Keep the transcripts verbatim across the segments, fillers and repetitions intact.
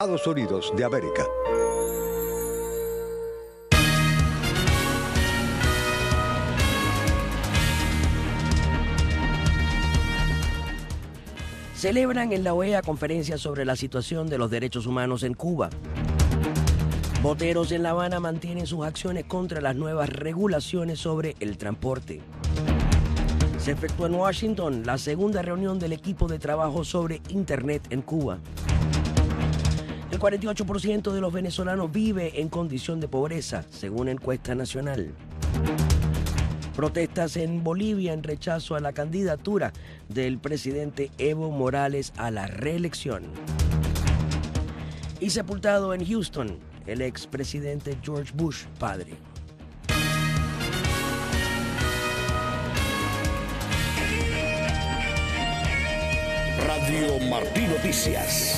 Estados Unidos de América. Celebran en la O E A conferencia sobre la situación de los derechos humanos en Cuba. Boteros en La Habana mantienen sus acciones contra las nuevas regulaciones sobre el transporte. Se efectuó en Washington la segunda reunión del equipo de trabajo sobre Internet en Cuba. El cuarenta y ocho por ciento de los venezolanos vive en condición de pobreza, según encuesta nacional. Protestas en Bolivia en rechazo a la candidatura del presidente Evo Morales a la reelección. Y sepultado en Houston, el expresidente George Bush padre. Radio Martí Noticias.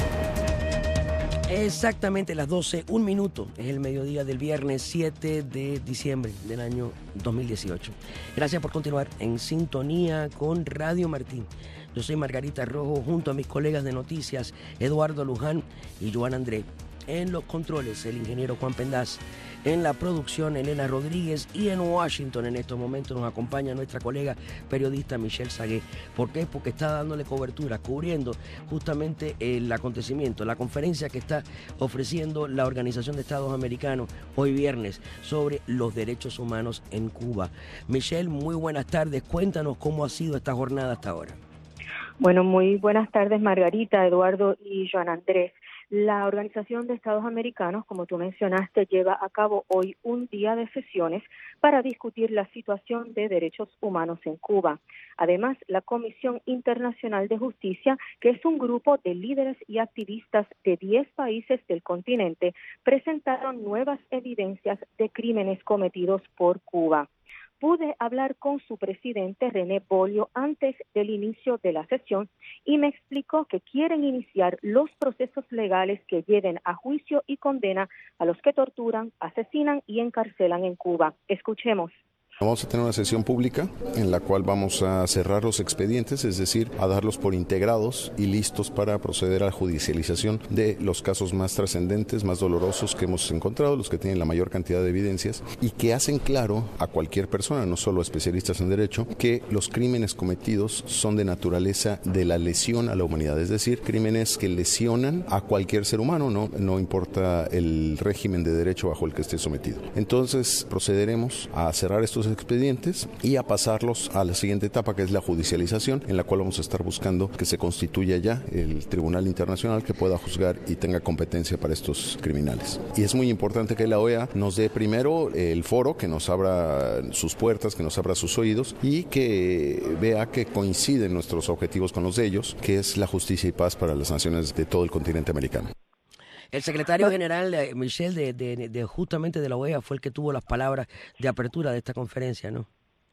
Exactamente las doce, un minuto, es el mediodía del viernes siete de diciembre del año dos mil dieciocho. Gracias por continuar en sintonía con Radio Martín. Yo soy Margarita Rojo, junto a mis colegas de noticias, Eduardo Luján y Joan André. En los controles, el ingeniero Juan Pendaz. En la producción, Elena Rodríguez. Y en Washington, en estos momentos, nos acompaña nuestra colega periodista Michelle Sagué. ¿Por qué? Porque está dándole cobertura, cubriendo justamente el acontecimiento, la conferencia que está ofreciendo la Organización de Estados Americanos hoy viernes sobre los derechos humanos en Cuba. Michelle, muy buenas tardes. Cuéntanos cómo ha sido esta jornada hasta ahora. Bueno, muy buenas tardes, Margarita, Eduardo y Joan Andrés. La Organización de Estados Americanos, como tú mencionaste, lleva a cabo hoy un día de sesiones para discutir la situación de derechos humanos en Cuba. Además, la Comisión Internacional de Justicia, que es un grupo de líderes y activistas de diez países del continente, presentaron nuevas evidencias de crímenes cometidos por Cuba. Pude hablar con su presidente, René Bolio, antes del inicio de la sesión y me explicó que quieren iniciar los procesos legales que lleven a juicio y condena a los que torturan, asesinan y encarcelan en Cuba. Escuchemos. Vamos a tener una sesión pública en la cual vamos a cerrar los expedientes, es decir, a darlos por integrados y listos para proceder a la judicialización de los casos más trascendentes, más dolorosos que hemos encontrado, los que tienen la mayor cantidad de evidencias y que hacen claro a cualquier persona, no solo a especialistas en derecho, que los crímenes cometidos son de naturaleza de la lesión a la humanidad, es decir, crímenes que lesionan a cualquier ser humano, no, no importa el régimen de derecho bajo el que esté sometido. Entonces procederemos a cerrar estos expedientes y a pasarlos a la siguiente etapa, que es la judicialización, en la cual vamos a estar buscando que se constituya ya el Tribunal Internacional que pueda juzgar y tenga competencia para estos criminales. Y es muy importante que la O E A nos dé primero el foro, que nos abra sus puertas, que nos abra sus oídos y que vea que coinciden nuestros objetivos con los de ellos, que es la justicia y paz para las naciones de todo el continente americano. El secretario general, eh, Michelle, de, de, de justamente de la O E A fue el que tuvo las palabras de apertura de esta conferencia, ¿no?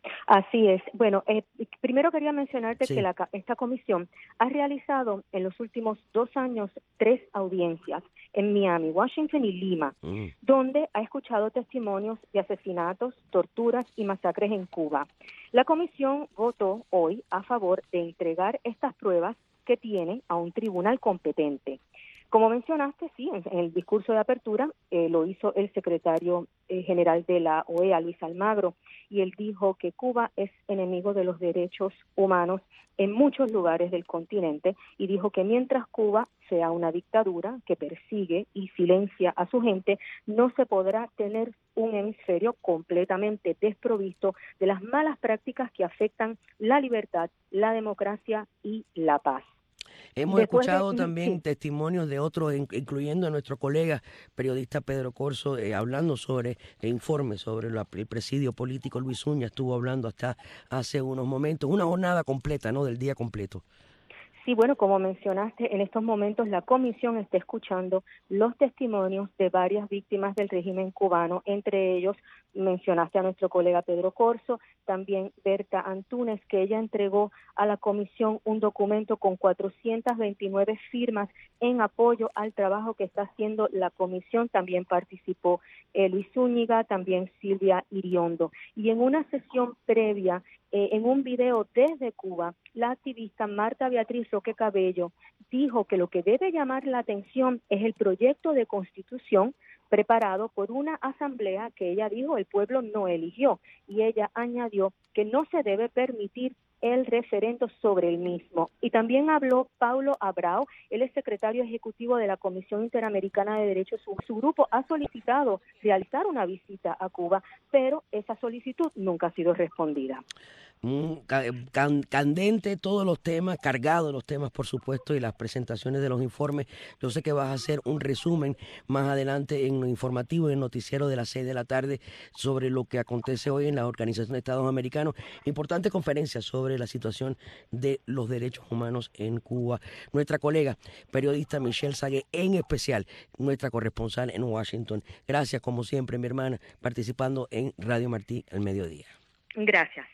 Así es. Bueno, eh, primero quería mencionarte Sí. que la, esta comisión ha realizado en los últimos dos años tres audiencias en Miami, Washington y Lima, mm. donde ha escuchado testimonios de asesinatos, torturas y masacres en Cuba. La comisión votó hoy a favor de entregar estas pruebas que tiene a un tribunal competente. Como mencionaste, sí, en, en el discurso de apertura eh, lo hizo el secretario eh, general de la O E A, Luis Almagro, y él dijo que Cuba es enemigo de los derechos humanos en muchos lugares del continente y dijo que mientras Cuba sea una dictadura que persigue y silencia a su gente, no se podrá tener un hemisferio completamente desprovisto de las malas prácticas que afectan la libertad, la democracia y la paz. Hemos Después escuchado de, también sí. testimonios de otros, incluyendo a nuestro colega periodista Pedro Corso, eh, hablando sobre e informes sobre la, el presidio político. Luis Uña estuvo hablando hasta hace unos momentos, una jornada completa, ¿no? Del día completo. Sí, bueno, como mencionaste, en estos momentos la comisión está escuchando los testimonios de varias víctimas del régimen cubano, entre ellos mencionaste a nuestro colega Pedro Corso, también Berta Antúnez, que ella entregó a la comisión un documento con cuatrocientas veintinueve firmas en apoyo al trabajo que está haciendo la comisión. También participó eh, Luis Zúñiga, también Silvia Iriondo. Y en una sesión previa eh, en un video desde Cuba, la activista Marta Beatriz Roque Cabello dijo que lo que debe llamar la atención es el proyecto de constitución preparado por una asamblea que ella dijo el pueblo no eligió, y ella añadió que no se debe permitir el referendo sobre el mismo. Y también habló Paulo Abrao, él es secretario ejecutivo de la Comisión Interamericana de Derechos Humanos. Su grupo ha solicitado realizar una visita a Cuba, pero esa solicitud nunca ha sido respondida. Mm, can, candente todos los temas, cargados los temas, por supuesto, y las presentaciones de los informes. Yo sé que vas a hacer un resumen más adelante en lo informativo, en el noticiero de las seis de la tarde, sobre lo que acontece hoy en la Organización de Estados Americanos. Importante conferencia sobre la situación de los derechos humanos en Cuba. Nuestra colega periodista Michelle Sagué, en especial nuestra corresponsal en Washington. Gracias, como siempre, mi hermana, participando en Radio Martí al mediodía. Gracias.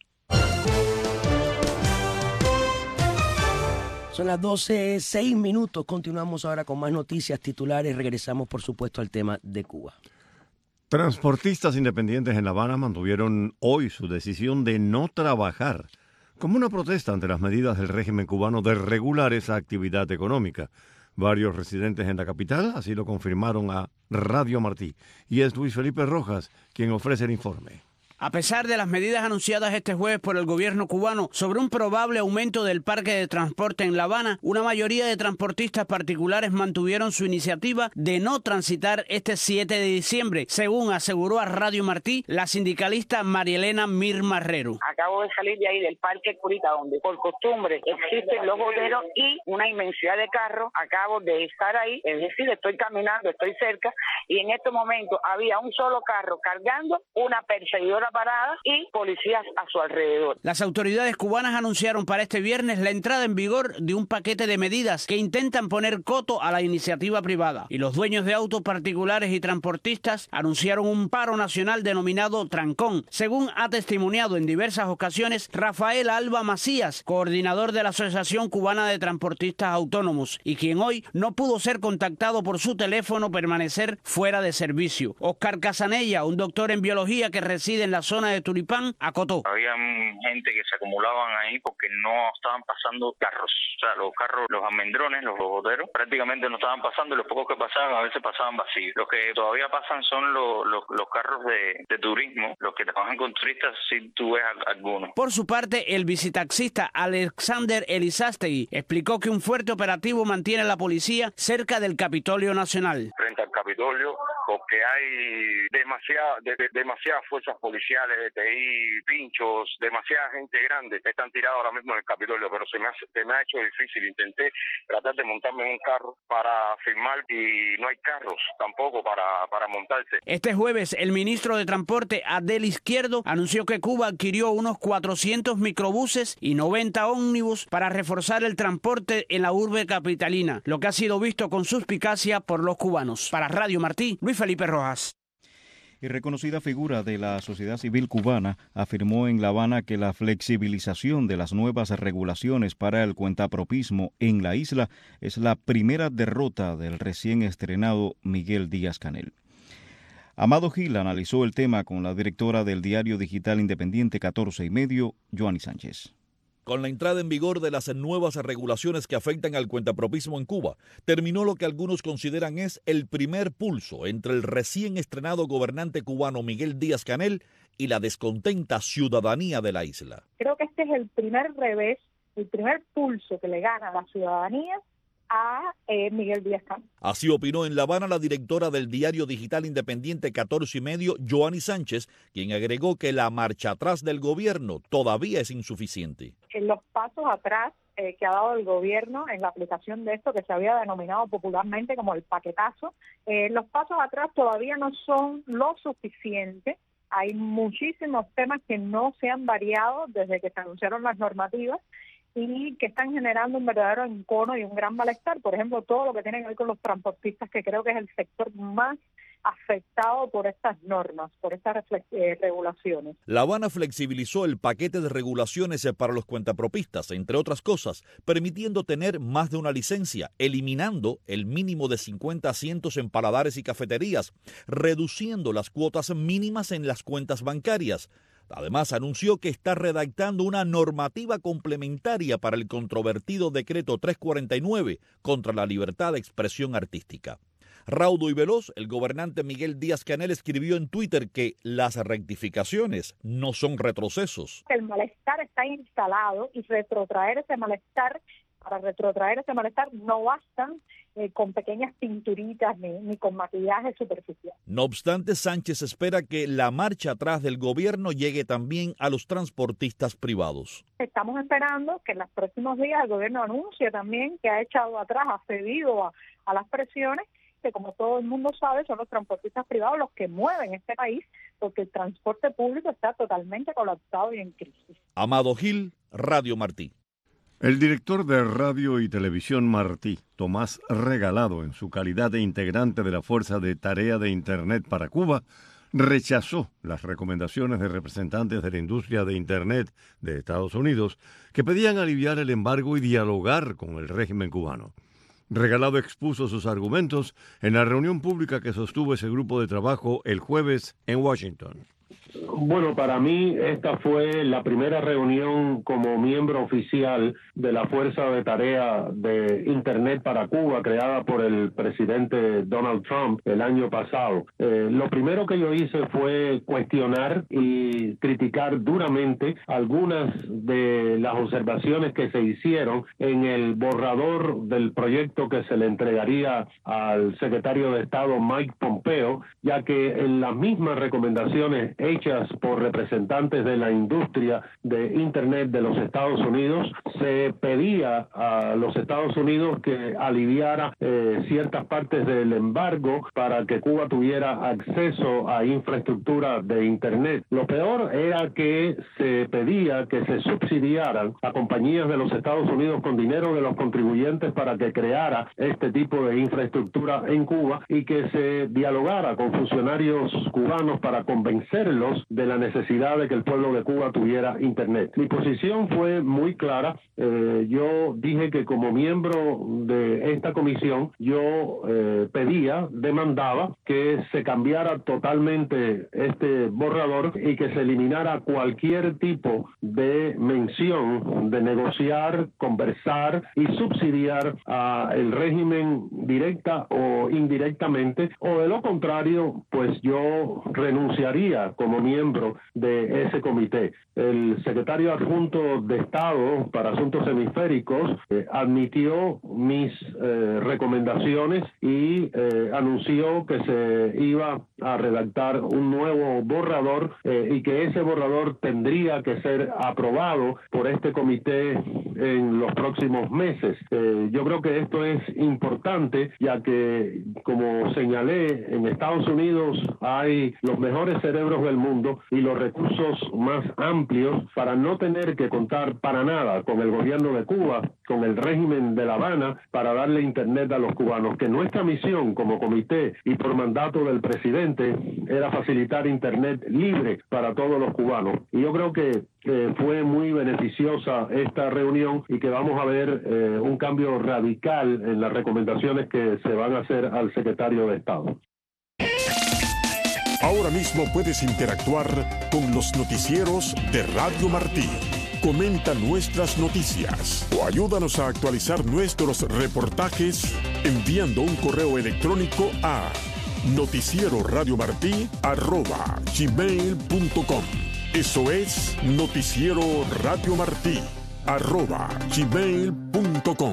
Son las doce, seis minutos. Continuamos ahora con más noticias titulares. Regresamos, por supuesto, al tema de Cuba. Transportistas independientes en La Habana mantuvieron hoy su decisión de no trabajar, como una protesta ante las medidas del régimen cubano de regular esa actividad económica. Varios residentes en la capital así lo confirmaron a Radio Martí. Y es Luis Felipe Rojas quien ofrece el informe. A pesar de las medidas anunciadas este jueves por el gobierno cubano sobre un probable aumento del parque de transporte en La Habana, una mayoría de transportistas particulares mantuvieron su iniciativa de no transitar este siete de diciembre, según aseguró a Radio Martí la sindicalista Marielena Mir Marrero. Acabo de salir de ahí del Parque Curita, donde por costumbre existen los boteros y una inmensidad de carros. Acabo de estar ahí, es decir, estoy caminando, estoy cerca, y en este momento había un solo carro cargando una perseguidora parada y policías a su alrededor. Las autoridades cubanas anunciaron para este viernes la entrada en vigor de un paquete de medidas que intentan poner coto a la iniciativa privada. Y los dueños de autos particulares y transportistas anunciaron un paro nacional denominado Trancón, según ha testimoniado en diversas ocasiones Rafael Alba Macías, coordinador de la Asociación Cubana de Transportistas Autónomos, y quien hoy no pudo ser contactado por su teléfono permanecer fuera de servicio. Oscar Casanella, un doctor en biología que reside en la zona de Tulipán, acotó. Había gente que se acumulaban ahí porque no estaban pasando carros. O sea, los carros, los almendrones, los boteros, prácticamente no estaban pasando, y los pocos que pasaban a veces pasaban vacíos. Los que todavía pasan son los, los, los carros de, de turismo, los que trabajan con turistas, si tú ves algunos. Por su parte, el visitaxista Alexander Elizástegui explicó que un fuerte operativo mantiene la policía cerca del Capitolio Nacional. Frente al Capitolio, porque hay demasiada, de, de, demasiadas fuerzas policiales, D T I, pinchos, demasiada gente grande. Están tirados ahora mismo en el Capitolio, pero se me, hace, se me ha hecho difícil. Intenté tratar de montarme en un carro para firmar y no hay carros tampoco para, para montarse. Este jueves, el ministro de Transporte, Adel Izquierdo, anunció que Cuba adquirió unos cuatrocientos microbuses y noventa ómnibus para reforzar el transporte en la urbe capitalina, lo que ha sido visto con suspicacia por los cubanos. Para Radio Martí, Luis Felipe Rojas. Y reconocida figura de la sociedad civil cubana afirmó en La Habana que la flexibilización de las nuevas regulaciones para el cuentapropismo en la isla es la primera derrota del recién estrenado Miguel Díaz-Canel. Amado Gil analizó el tema con la directora del diario digital independiente catorce y medio, Joanny Sánchez. Con la entrada en vigor de las nuevas regulaciones que afectan al cuentapropismo en Cuba, terminó lo que algunos consideran es el primer pulso entre el recién estrenado gobernante cubano Miguel Díaz-Canel y la descontenta ciudadanía de la isla. Creo que este es el primer revés, el primer pulso que le gana a la ciudadanía a eh, Miguel Díaz-Canel. Así opinó en La Habana la directora del diario digital independiente catorce y medio, Joanny Sánchez, quien agregó que la marcha atrás del gobierno todavía es insuficiente. En los pasos atrás eh, que ha dado el gobierno en la aplicación de esto que se había denominado popularmente como el paquetazo, eh, los pasos atrás todavía no son lo suficiente. Hay muchísimos temas que no se han variado desde que se anunciaron las normativas y que están generando un verdadero encono y un gran malestar. Por ejemplo, todo lo que tiene que ver con los transportistas, que creo que es el sector más afectado por estas normas, por estas eh, regulaciones. La Habana flexibilizó el paquete de regulaciones para los cuentapropistas, entre otras cosas, permitiendo tener más de una licencia, eliminando el mínimo de cincuenta asientos en paladares y cafeterías, reduciendo las cuotas mínimas en las cuentas bancarias, Además, anunció que está redactando una normativa complementaria para el controvertido decreto trescientos cuarenta y nueve contra la libertad de expresión artística. Raudo y veloz, el gobernante Miguel Díaz-Canel escribió en Twitter que las rectificaciones no son retrocesos. El malestar está instalado y retrotraer ese malestar, para retrotraer ese malestar no bastan eh, con pequeñas pinturitas ni, ni con maquillaje superficial. No obstante, Sánchez espera que la marcha atrás del gobierno llegue también a los transportistas privados. Estamos esperando que en los próximos días el gobierno anuncie también que ha echado atrás, ha cedido a, a las presiones, que como todo el mundo sabe son los transportistas privados los que mueven este país, porque el transporte público está totalmente colapsado y en crisis. Amado Gil, Radio Martí. El director de Radio y Televisión Martí, Tomás Regalado, en su calidad de integrante de la Fuerza de Tarea de Internet para Cuba, rechazó las recomendaciones de representantes de la industria de Internet de Estados Unidos que pedían aliviar el embargo y dialogar con el régimen cubano. Regalado expuso sus argumentos en la reunión pública que sostuvo ese grupo de trabajo el jueves en Washington. Bueno, para mí esta fue la primera reunión como miembro oficial de la Fuerza de Tarea de Internet para Cuba, creada por el presidente Donald Trump el año pasado. Eh, lo primero que yo hice fue cuestionar y criticar duramente algunas de las observaciones que se hicieron en el borrador del proyecto que se le entregaría al secretario de Estado Mike Pompeo, ya que en las mismas recomendaciones hechas por representantes de la industria de Internet de los Estados Unidos, se pedía a los Estados Unidos que aliviara eh, ciertas partes del embargo para que Cuba tuviera acceso a infraestructura de Internet. Lo peor era que se pedía que se subsidiaran a compañías de los Estados Unidos con dinero de los contribuyentes para que creara este tipo de infraestructura en Cuba y que se dialogara con funcionarios cubanos para convencerlos de la necesidad de que el pueblo de Cuba tuviera Internet. Mi posición fue muy clara. Eh, yo dije que como miembro de esta comisión, yo eh, pedía, demandaba que se cambiara totalmente este borrador y que se eliminara cualquier tipo de mención de negociar, conversar y subsidiar al régimen directa o indirectamente, o de lo contrario, pues yo renunciaría como miembro de ese comité. El secretario adjunto de Estado para Asuntos Hemisféricos eh, admitió mis eh, recomendaciones y eh, anunció que se iba a redactar un nuevo borrador eh, y que ese borrador tendría que ser aprobado por este comité en los próximos meses. Eh, yo creo que esto es importante, ya que, como señalé, en Estados Unidos hay los mejores cerebros del mundo y los recursos más amplios para no tener que contar para nada con el gobierno de Cuba, con el régimen de La Habana, para darle Internet a los cubanos. Que nuestra misión como comité y por mandato del presidente era facilitar Internet libre para todos los cubanos. Y yo creo que eh, fue muy beneficiosa esta reunión y que vamos a ver eh, un cambio radical en las recomendaciones que se van a hacer al secretario de Estado. Ahora mismo puedes interactuar con los noticieros de Radio Martí. Comenta nuestras noticias o ayúdanos a actualizar nuestros reportajes enviando un correo electrónico a noticieroradiomartí arroba gmail punto com. Eso es Noticiero Radio Martí arroba gmail punto com.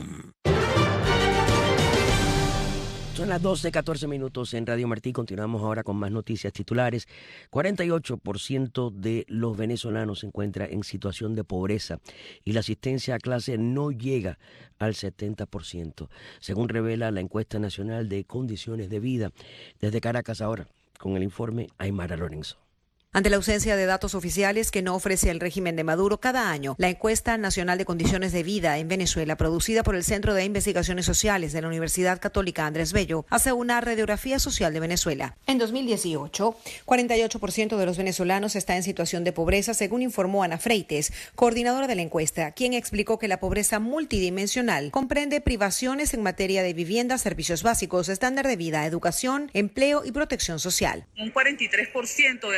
Son las doce, catorce minutos en Radio Martí. Continuamos ahora con más noticias titulares. cuarenta y ocho por ciento de los venezolanos se encuentra en situación de pobreza y la asistencia a clase no llega al setenta por ciento, según revela la encuesta nacional de condiciones de vida. Desde Caracas ahora, con el informe Aymara Lorenzo. Ante la ausencia de datos oficiales que no ofrece el régimen de Maduro, cada año la encuesta nacional de condiciones de vida en Venezuela, producida por el Centro de Investigaciones Sociales de la Universidad Católica Andrés Bello, hace una radiografía social de Venezuela. En dos mil dieciocho, cuarenta y ocho por ciento de los venezolanos está en situación de pobreza, según informó Ana Freites, coordinadora de la encuesta, quien explicó que la pobreza multidimensional comprende privaciones en materia de vivienda, servicios básicos, estándar de vida, educación, empleo y protección social. Un cuarenta y tres por ciento de la pobreza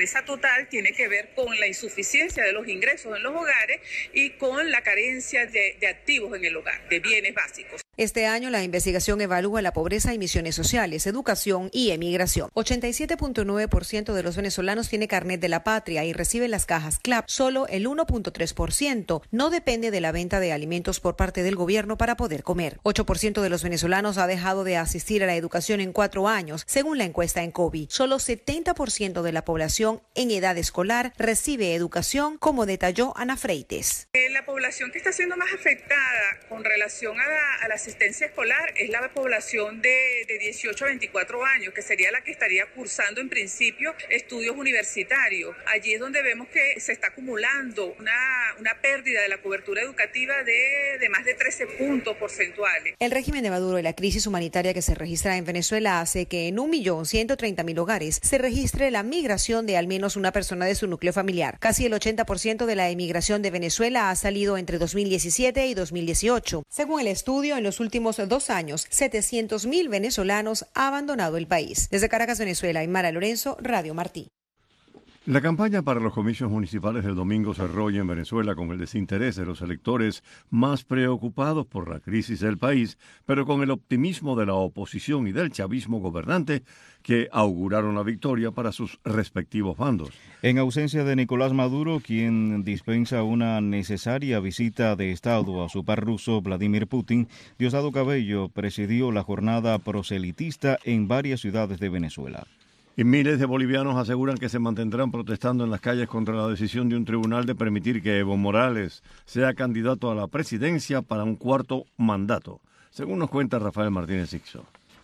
pobreza total tiene que ver con la insuficiencia de los ingresos en los hogares y con la carencia de, de activos en el hogar, de bienes básicos. Este año la investigación evalúa la pobreza y misiones sociales, educación y emigración. ochenta y siete punto nueve por ciento de los venezolanos tiene carnet de la patria y recibe las cajas CLAP. Solo el uno punto tres por ciento no depende de la venta de alimentos por parte del gobierno para poder comer. ocho por ciento de los venezolanos ha dejado de asistir a la educación en cuatro años, según la encuesta en COVID. Solo setenta por ciento de la población en edad escolar recibe educación, como detalló Ana Freites. Eh, la población que está siendo más afectada con relación a la, a la asistencia escolar es la población de, de dieciocho a veinticuatro años, que sería la que estaría cursando en principio estudios universitarios. Allí es donde vemos que se está acumulando una, una pérdida de la cobertura educativa de, de más de trece puntos porcentuales. El régimen de Maduro y la crisis humanitaria que se registra en Venezuela hace que en un millón ciento treinta mil hogares se registre la migración de al menos una persona de su núcleo familiar. Casi el ochenta por ciento de la emigración de Venezuela ha salido entre dos mil diecisiete y dos mil dieciocho. Según el estudio, en los últimos dos años, setecientos mil venezolanos han abandonado el país. Desde Caracas, Venezuela, Aymara Lorenzo, Radio Martí. La campaña para los comicios municipales del domingo cerró hoy en Venezuela con el desinterés de los electores más preocupados por la crisis del país, pero con el optimismo de la oposición y del chavismo gobernante que auguraron la victoria para sus respectivos bandos. En ausencia de Nicolás Maduro, quien dispensa una necesaria visita de Estado a su par ruso Vladimir Putin, Diosdado Cabello presidió la jornada proselitista en varias ciudades de Venezuela. Y miles de bolivianos aseguran que se mantendrán protestando en las calles contra la decisión de un tribunal de permitir que Evo Morales sea candidato a la presidencia para un cuarto mandato, según nos cuenta Rafael Martínez Sixto.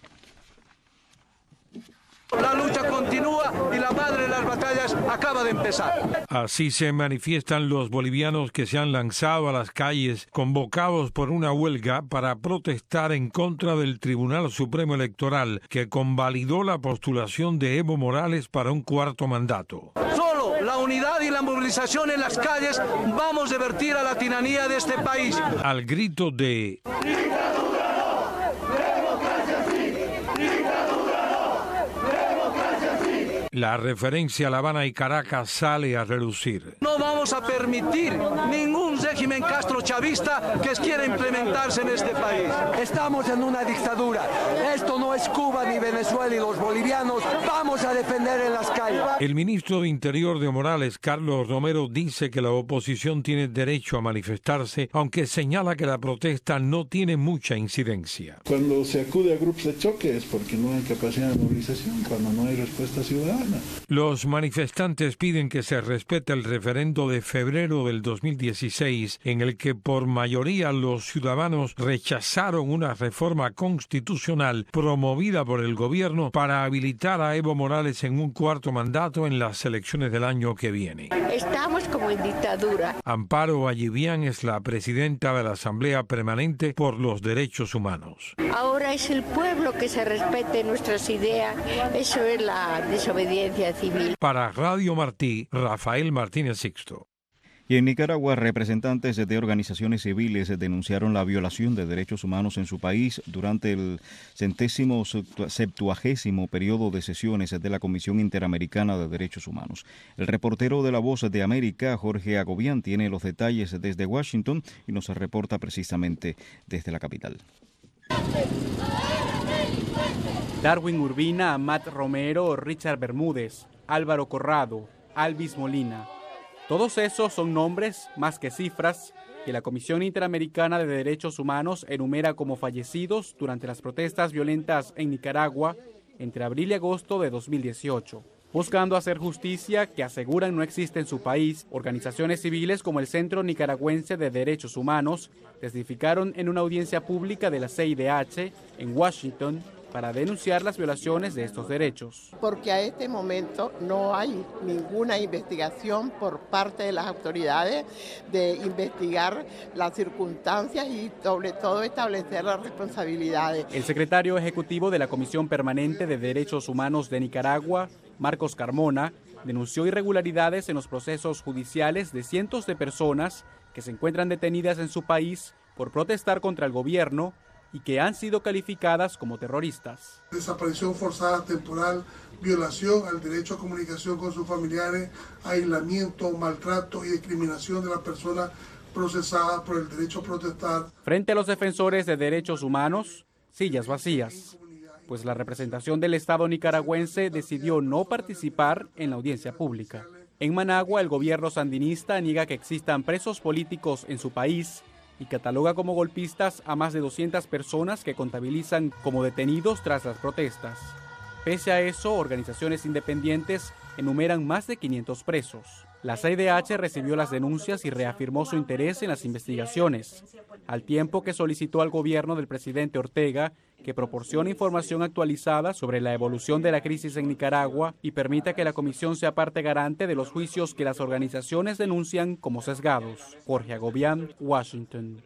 La lucha continúa y la madre de las batallas acaba de empezar. Así se manifiestan los bolivianos que se han lanzado a las calles, convocados por una huelga para protestar en contra del Tribunal Supremo Electoral, que convalidó la postulación de Evo Morales para un cuarto mandato. Solo la unidad y la movilización en las calles vamos a revertir a la tiranía de este país. Al grito de la referencia a La Habana y Caracas sale a relucir. No vamos a permitir ningún régimen castrochavista que quiera implementarse en este país. Estamos en una dictadura. Esto no es Cuba ni Venezuela y los bolivianos vamos a defender en las calles. El ministro de Interior de Morales, Carlos Romero, dice que la oposición tiene derecho a manifestarse, aunque señala que la protesta no tiene mucha incidencia. Cuando se acude a grupos de choque es porque no hay capacidad de movilización, cuando no hay respuesta ciudadana. Los manifestantes piden que se respete el referendo de febrero del dos mil dieciséis, en el que por mayoría los ciudadanos rechazaron una reforma constitucional promovida por el gobierno para habilitar a Evo Morales en un cuarto mandato en las elecciones del año que viene. Estamos como en dictadura. Amparo Vallivian es la presidenta de la Asamblea Permanente por los Derechos Humanos. Ahora es el pueblo que se respete nuestras ideas. Eso es la desobediencia civil. Para Radio Martí, Rafael Martínez Sixto. Y en Nicaragua, representantes de organizaciones civiles denunciaron la violación de derechos humanos en su país durante el centésimo septuagésimo periodo de sesiones de la Comisión Interamericana de Derechos Humanos. El reportero de La Voz de América, Jorge Agobián, tiene los detalles desde Washington y nos reporta precisamente desde la capital. Darwin Urbina, Amat Romero, Richard Bermúdez, Álvaro Corrado, Alvis Molina. Todos esos son nombres, más que cifras, que la Comisión Interamericana de Derechos Humanos enumera como fallecidos durante las protestas violentas en Nicaragua entre abril y agosto de dos mil dieciocho. Buscando hacer justicia que aseguran no existe en su país, organizaciones civiles como el Centro Nicaragüense de Derechos Humanos testificaron en una audiencia pública de la C I D H en Washington para denunciar las violaciones de estos derechos. Porque a este momento no hay ninguna investigación por parte de las autoridades de investigar las circunstancias y sobre todo establecer las responsabilidades. El secretario ejecutivo de la Comisión Permanente de Derechos Humanos de Nicaragua, Marcos Carmona, denunció irregularidades en los procesos judiciales de cientos de personas que se encuentran detenidas en su país por protestar contra el gobierno y que han sido calificadas como terroristas. Desaparición forzada temporal, violación al derecho a comunicación con sus familiares, aislamiento, maltrato y discriminación de la persona procesada por el derecho a protestar. Frente a los defensores de derechos humanos, sillas vacías, pues la representación del Estado nicaragüense decidió no participar en la audiencia pública. En Managua, el gobierno sandinista niega que existan presos políticos en su país y cataloga como golpistas a más de doscientas personas que contabilizan como detenidos tras las protestas. Pese a eso, organizaciones independientes enumeran más de quinientos presos. La C I D H recibió las denuncias y reafirmó su interés en las investigaciones, al tiempo que solicitó al gobierno del presidente Ortega que proporcione información actualizada sobre la evolución de la crisis en Nicaragua y permita que la comisión sea parte garante de los juicios que las organizaciones denuncian como sesgados. Jorge Agobián, Washington.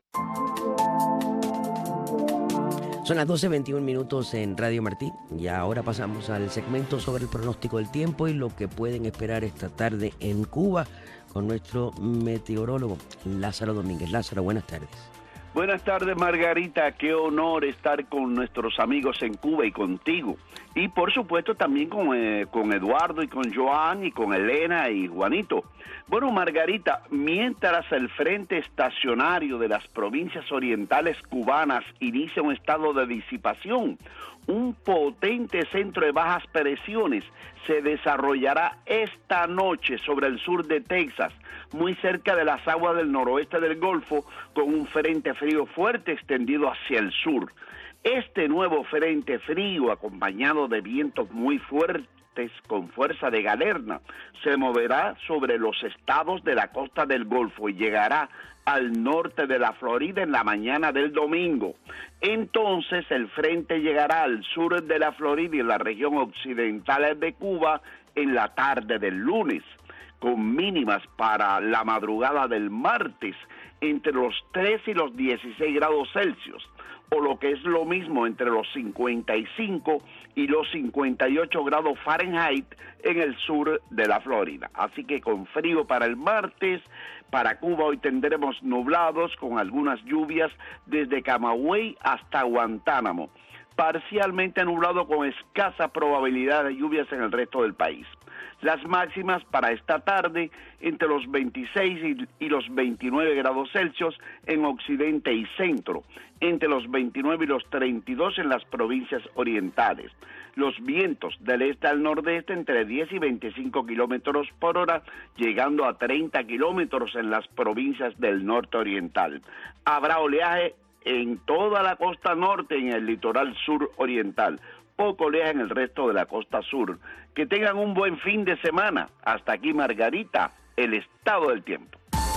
Son las doce veintiún minutos en Radio Martí y ahora pasamos al segmento sobre el pronóstico del tiempo y lo que pueden esperar esta tarde en Cuba con nuestro meteorólogo Lázaro Domínguez. Lázaro, buenas tardes. Buenas tardes, Margarita. Qué honor estar con nuestros amigos en Cuba y contigo. Y por supuesto también con, eh, con Eduardo y con Joan y con Elena y Juanito. Bueno, Margarita, mientras el frente estacionario de las provincias orientales cubanas inicia un estado de disipación, un potente centro de bajas presiones se desarrollará esta noche sobre el sur de Texas, muy cerca de las aguas del noroeste del Golfo, con un frente frío fuerte extendido hacia el sur. Este nuevo frente frío, acompañado de vientos muy fuertes con fuerza de galerna, se moverá sobre los estados de la costa del Golfo y llegará al norte de la Florida en la mañana del domingo. Entonces el frente llegará al sur de la Florida y en la región occidental de Cuba en la tarde del lunes, con mínimas para la madrugada del martes entre los tres y los dieciséis grados Celsius, o lo que es lo mismo entre los cincuenta y cinco y los cincuenta y ocho grados Fahrenheit en el sur de la Florida. Así que con frío para el martes, para Cuba hoy tendremos nublados con algunas lluvias desde Camagüey hasta Guantánamo, parcialmente nublado con escasa probabilidad de lluvias en el resto del país. Las máximas para esta tarde entre los veintiséis y, y los veintinueve grados Celsius en occidente y centro, entre los veintinueve y los treinta y dos en las provincias orientales. Los vientos del este al nordeste entre diez y veinticinco kilómetros por hora, llegando a treinta kilómetros en las provincias del norte oriental. Habrá oleaje en toda la costa norte y en el litoral sur oriental. Poco oleaje en el resto de la costa sur. Que tengan un buen fin de semana. Hasta aquí, Margarita, el estado del tiempo.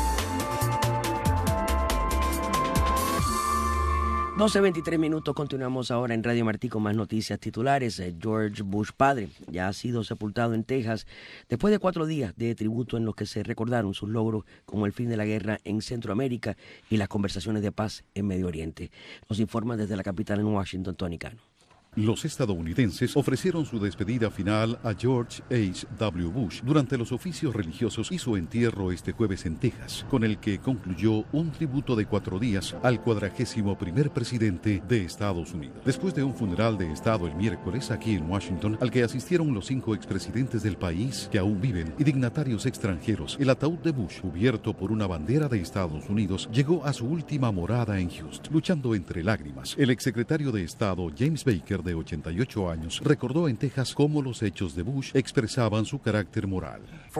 doce veintitrés minutos, continuamos ahora en Radio Martí con más noticias titulares. George Bush padre ya ha sido sepultado en Texas después de cuatro días de tributo en los que se recordaron sus logros como el fin de la guerra en Centroamérica y las conversaciones de paz en Medio Oriente. Nos informa desde la capital en Washington, Tony Cano. Los estadounidenses ofrecieron su despedida final a George H W Bush durante los oficios religiosos y su entierro este jueves en Texas, con el que concluyó un tributo de cuatro días al cuadragésimo primer presidente de Estados Unidos. Después de un funeral de Estado el miércoles aquí en Washington, al que asistieron los cinco expresidentes del país que aún viven y dignatarios extranjeros, el ataúd de Bush, cubierto por una bandera de Estados Unidos, llegó a su última morada en Houston, luchando entre lágrimas. El exsecretario de Estado James Baker, de ochenta y ocho años, recordó en Texas cómo los hechos de Bush expresaban su carácter moral.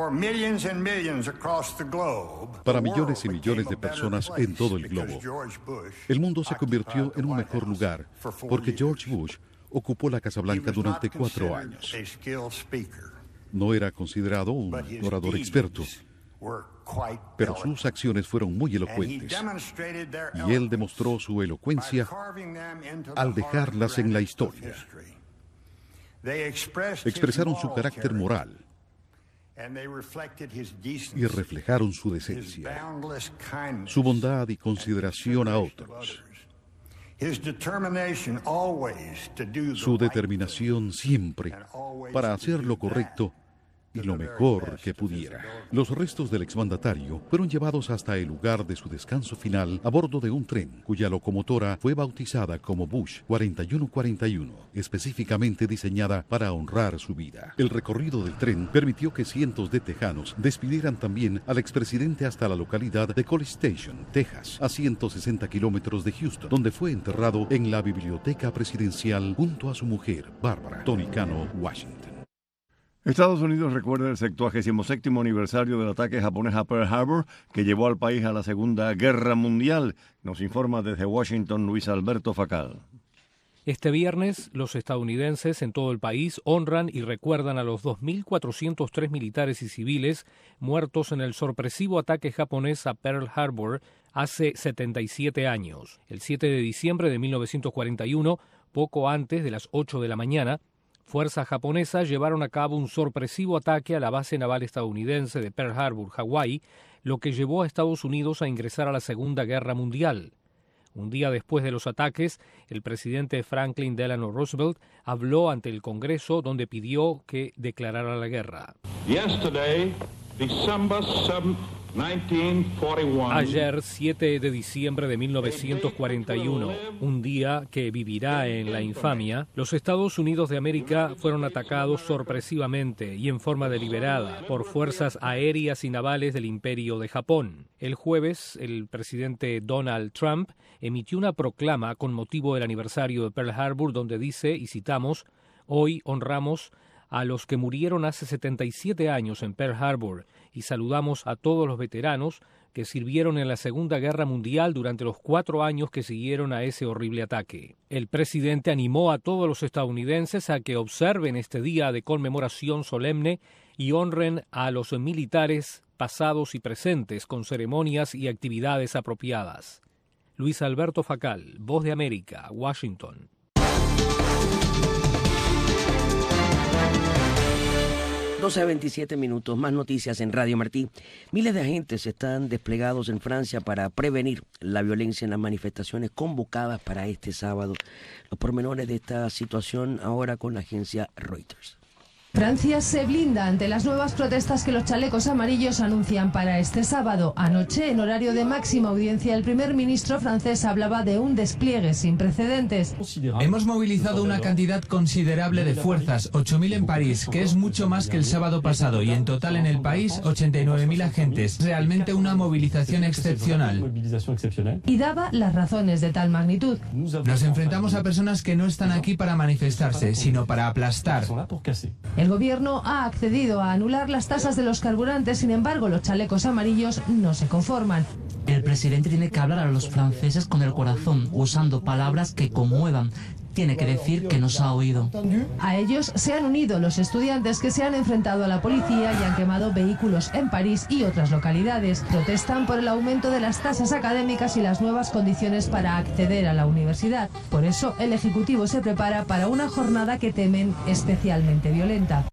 Para millones y millones de personas en todo el globo, el mundo se convirtió en un mejor lugar porque George Bush ocupó la Casa Blanca durante cuatro años. No era considerado un orador experto, pero sus acciones fueron muy elocuentes y él demostró su elocuencia al dejarlas en la historia. Expresaron su carácter moral y reflejaron su decencia, su bondad y consideración a otros, su determinación siempre para hacer lo correcto y lo mejor que pudiera. Los restos del exmandatario fueron llevados hasta el lugar de su descanso final a bordo de un tren, cuya locomotora fue bautizada como Bush cuarenta y uno cuarenta y uno, específicamente diseñada para honrar su vida. El recorrido del tren permitió que cientos de tejanos despidieran también al expresidente hasta la localidad de College Station, Texas, a ciento sesenta kilómetros de Houston, donde fue enterrado en la biblioteca presidencial junto a su mujer, Bárbara. Tony Cano, Washington. Estados Unidos recuerda el septuagésimo séptimo aniversario del ataque japonés a Pearl Harbor, que llevó al país a la Segunda Guerra Mundial. Nos informa desde Washington Luis Alberto Facal. Este viernes, los estadounidenses en todo el país honran y recuerdan a los dos mil cuatrocientos tres militares y civiles muertos en el sorpresivo ataque japonés a Pearl Harbor hace setenta y siete años. El siete de diciembre de mil novecientos cuarenta y uno, poco antes de las ocho de la mañana, fuerzas japonesas llevaron a cabo un sorpresivo ataque a la base naval estadounidense de Pearl Harbor, Hawái, lo que llevó a Estados Unidos a ingresar a la Segunda Guerra Mundial. Un día después de los ataques, el presidente Franklin Delano Roosevelt habló ante el Congreso, donde pidió que declarara la guerra. Yesterday, December seventh, nineteen forty-one. Ayer, siete de diciembre de mil novecientos cuarenta y uno, un día que vivirá en la infamia, los Estados Unidos de América fueron atacados sorpresivamente y en forma deliberada por fuerzas aéreas y navales del Imperio de Japón. El jueves, el presidente Donald Trump emitió una proclama con motivo del aniversario de Pearl Harbor, donde dice, y citamos, «Hoy honramos a los que murieron hace setenta y siete años en Pearl Harbor y saludamos a todos los veteranos que sirvieron en la Segunda Guerra Mundial durante los cuatro años que siguieron a ese horrible ataque». El presidente animó a todos los estadounidenses a que observen este día de conmemoración solemne y honren a los militares pasados y presentes con ceremonias y actividades apropiadas. Luis Alberto Facal, Voz de América, Washington. doce a veintisiete minutos, más noticias en Radio Martí. Miles de agentes están desplegados en Francia para prevenir la violencia en las manifestaciones convocadas para este sábado. Los pormenores de esta situación ahora con la agencia Reuters. Francia se blinda ante las nuevas protestas que los chalecos amarillos anuncian para este sábado. Anoche, en horario de máxima audiencia, el primer ministro francés hablaba de un despliegue sin precedentes. Hemos movilizado una cantidad considerable de fuerzas, ocho mil en París, que es mucho más que el sábado pasado, y en total en el país ochenta y nueve mil agentes. Realmente una movilización excepcional. Y daba las razones de tal magnitud. Nos enfrentamos a personas que no están aquí para manifestarse, sino para aplastar. El gobierno ha accedido a anular las tasas de los carburantes, sin embargo, los chalecos amarillos no se conforman. El presidente tiene que hablar a los franceses con el corazón, usando palabras que conmuevan. Tiene que decir que nos ha oído. A ellos se han unido los estudiantes que se han enfrentado a la policía y han quemado vehículos en París y otras localidades. Protestan por el aumento de las tasas académicas y las nuevas condiciones para acceder a la universidad. Por eso, el Ejecutivo se prepara para una jornada que temen especialmente violenta.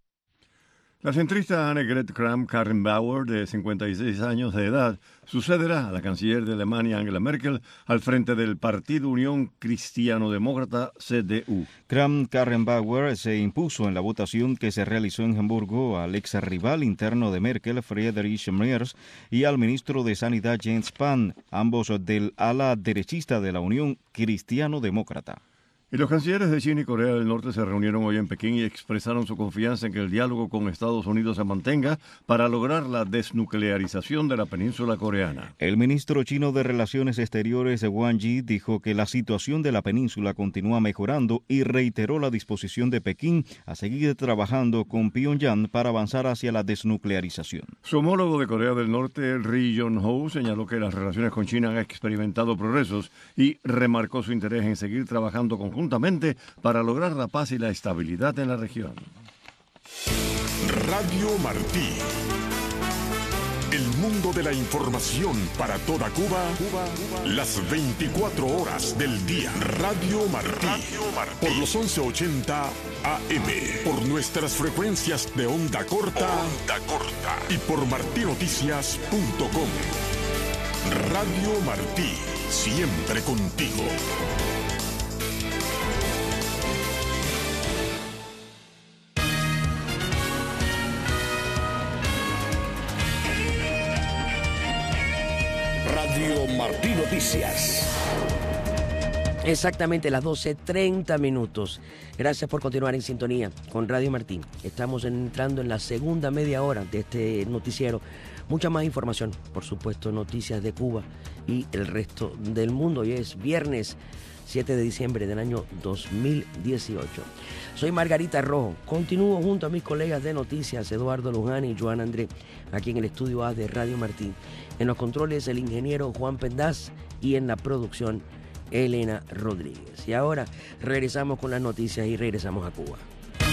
La centrista Annegret Kramp-Karrenbauer, de cincuenta y seis años de edad, sucederá a la canciller de Alemania, Angela Merkel, al frente del Partido Unión Cristiano-Demócrata, C D U. Kramp-Karrenbauer se impuso en la votación que se realizó en Hamburgo al ex rival interno de Merkel, Friedrich Merz, y al ministro de Sanidad, Jens Spahn, ambos del ala derechista de la Unión Cristiano-Demócrata. Y los cancilleres de China y Corea del Norte se reunieron hoy en Pekín y expresaron su confianza en que el diálogo con Estados Unidos se mantenga para lograr la desnuclearización de la península coreana. El ministro chino de Relaciones Exteriores, Wang Yi, dijo que la situación de la península continúa mejorando y reiteró la disposición de Pekín a seguir trabajando con Pyongyang para avanzar hacia la desnuclearización. Su homólogo de Corea del Norte, Ri Yong-ho, señaló que las relaciones con China han experimentado progresos y remarcó su interés en seguir trabajando conjuntamente juntamente para lograr la paz y la estabilidad en la región. Radio Martí. El mundo de la información para toda Cuba, Cuba, Cuba. Las veinticuatro horas del día. Radio Martí. Radio Martí. Por los once ochenta A M. Por nuestras frecuencias de onda corta. Onda corta. Y por martinoticias punto com. Radio Martí. Siempre contigo. Radio Martí Noticias. Exactamente las doce treinta minutos. Gracias por continuar en sintonía con Radio Martín. Estamos entrando en la segunda media hora de este noticiero. Mucha más información, por supuesto, noticias de Cuba y el resto del mundo. Hoy es viernes siete de diciembre del año dos mil dieciocho. Soy Margarita Rojo. Continúo junto a mis colegas de noticias, Eduardo Luján y Joan André, aquí en el estudio A de Radio Martín. En los controles, el ingeniero Juan Pendaz y en la producción, Elena Rodríguez. Y ahora regresamos con las noticias y regresamos a Cuba.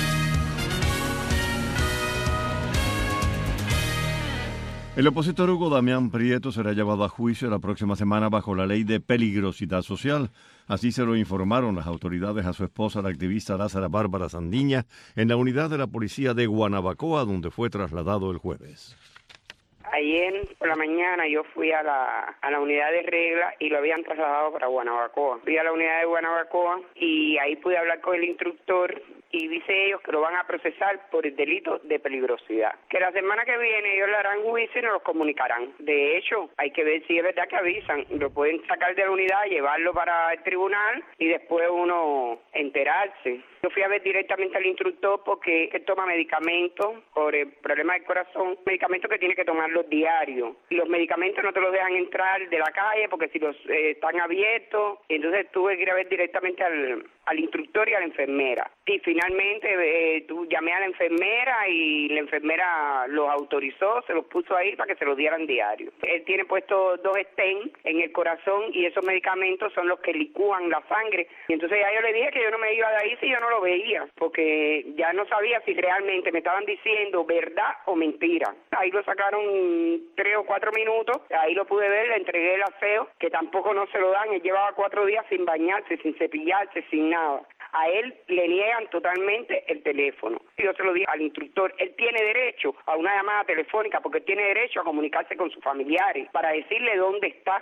El opositor Hugo Damián Prieto será llevado a juicio la próxima semana bajo la ley de peligrosidad social. Así se lo informaron las autoridades a su esposa, la activista Lázara Bárbara Sandiña, en la unidad de la policía de Guanabacoa, donde fue trasladado el jueves. Ayer por la mañana yo fui a la, a la unidad de regla y lo habían trasladado para Guanabacoa. Fui a la unidad de Guanabacoa y ahí pude hablar con el instructor y dice ellos que lo van a procesar por el delito de peligrosidad. Que la semana que viene ellos le harán juicio y nos los comunicarán. De hecho, hay que ver si es verdad que avisan. Lo pueden sacar de la unidad, llevarlo para el tribunal y después uno enterarse. Yo fui a ver directamente al instructor porque él toma medicamentos por el problema del corazón, medicamentos que tiene que tomarlos diarios. Y los medicamentos no te los dejan entrar de la calle porque si los eh, están abiertos. Entonces tuve que ir a ver directamente al, al instructor y a la enfermera. Y finalmente eh, tú, llamé a la enfermera y la enfermera los autorizó, se los puso ahí para que se los dieran diario. Él tiene puesto dos stents en el corazón y esos medicamentos son los que licúan la sangre. Y entonces ya yo le dije que yo no me iba de ahí si yo no lo veía, porque ya no sabía si realmente me estaban diciendo verdad o mentira. Ahí lo sacaron tres o cuatro minutos, ahí lo pude ver, le entregué el aseo, que tampoco no se lo dan. Él llevaba cuatro días sin bañarse, sin cepillarse, sin nada. A él le niegan totalmente el teléfono. Yo se lo dije al instructor, él tiene derecho a una llamada telefónica porque él tiene derecho a comunicarse con sus familiares para decirle dónde está.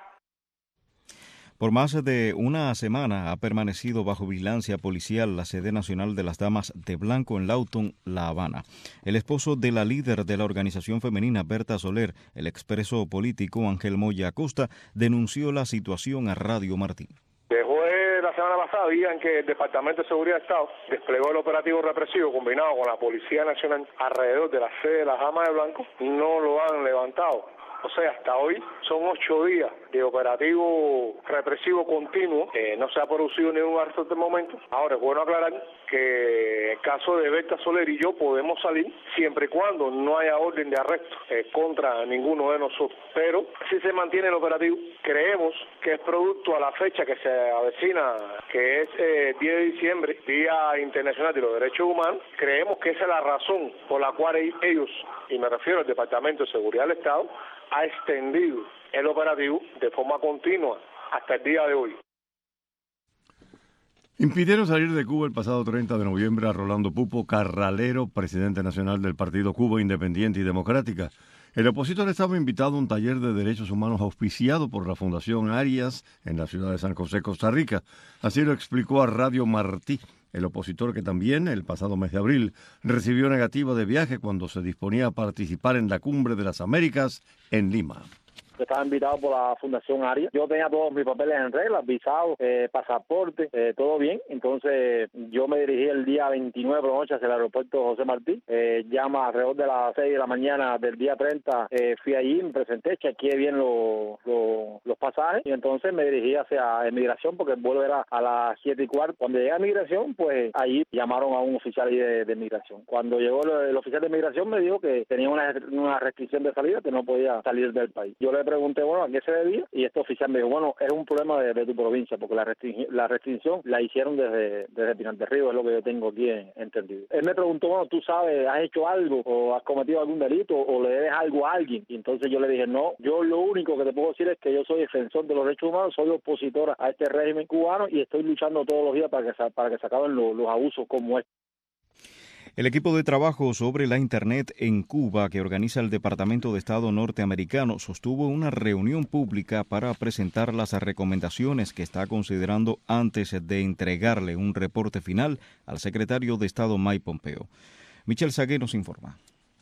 Por más de una semana ha permanecido bajo vigilancia policial la sede nacional de las Damas de Blanco en Lawton, La Habana. El esposo de la líder de la organización femenina, Berta Soler, el expreso político Ángel Moya Acosta, denunció la situación a Radio Martín. Después, la semana pasada, en que el Departamento de Seguridad del Estado desplegó el operativo represivo combinado con la Policía Nacional alrededor de la sede de las Damas de Blanco, no lo han levantado. O sea, hasta hoy son ocho días de operativo represivo continuo. Eh, no se ha producido ningún arresto hasta el momento. Ahora es bueno aclarar que en el caso de Berta Soler y yo podemos salir siempre y cuando no haya orden de arresto eh, contra ninguno de nosotros. Pero si se mantiene el operativo, creemos que es producto a la fecha que se avecina, que es eh, diez de diciembre, Día Internacional de los Derechos Humanos. Creemos que esa es la razón por la cual ellos, y me refiero al Departamento de Seguridad del Estado, ha extendido el operativo de forma continua hasta el día de hoy. Impidieron salir de Cuba el pasado treinta de noviembre a Rolando Pupo Carralero, presidente nacional del partido Cuba Independiente y Democrática. El opositor estaba invitado a un taller de derechos humanos auspiciado por la Fundación Arias en la ciudad de San José, Costa Rica. Así lo explicó a Radio Martí el opositor, que también el pasado mes de abril recibió negativa de viaje cuando se disponía a participar en la Cumbre de las Américas en Lima. Estaba invitado por la Fundación Arias. Yo tenía todos mis papeles en regla, visado, eh, pasaporte, eh, todo bien. Entonces yo me dirigí el día veintinueve por la noche hacia el aeropuerto José Martí. Eh, llama alrededor de las seis de la mañana del día treinta. Eh, fui allí, me presenté, chequeé bien lo, lo, los pasajes y entonces me dirigí hacia Emigración porque el vuelo era a las siete y cuarto. Cuando llegué a Emigración, pues allí llamaron a un oficial de, de Migración. Cuando llegó el, el oficial de Migración me dijo que tenía una, una restricción de salida, que no podía salir del país. Yo le pregunté, bueno, ¿a qué se debía? Y este oficial me dijo, bueno, es un problema de, de tu provincia, porque la, restring la restricción la hicieron desde, desde Pinar del Río, es lo que yo tengo aquí en, entendido. Él me preguntó, bueno, ¿tú sabes, has hecho algo o has cometido algún delito o le debes algo a alguien? Y entonces yo le dije, no, yo lo único que te puedo decir es que yo soy defensor de los derechos humanos, soy opositora a este régimen cubano y estoy luchando todos los días para que, para que se acaben los, los abusos como este. El equipo de trabajo sobre la Internet en Cuba que organiza el Departamento de Estado norteamericano sostuvo una reunión pública para presentar las recomendaciones que está considerando antes de entregarle un reporte final al secretario de Estado Mike Pompeo. Michelle Sagué nos informa.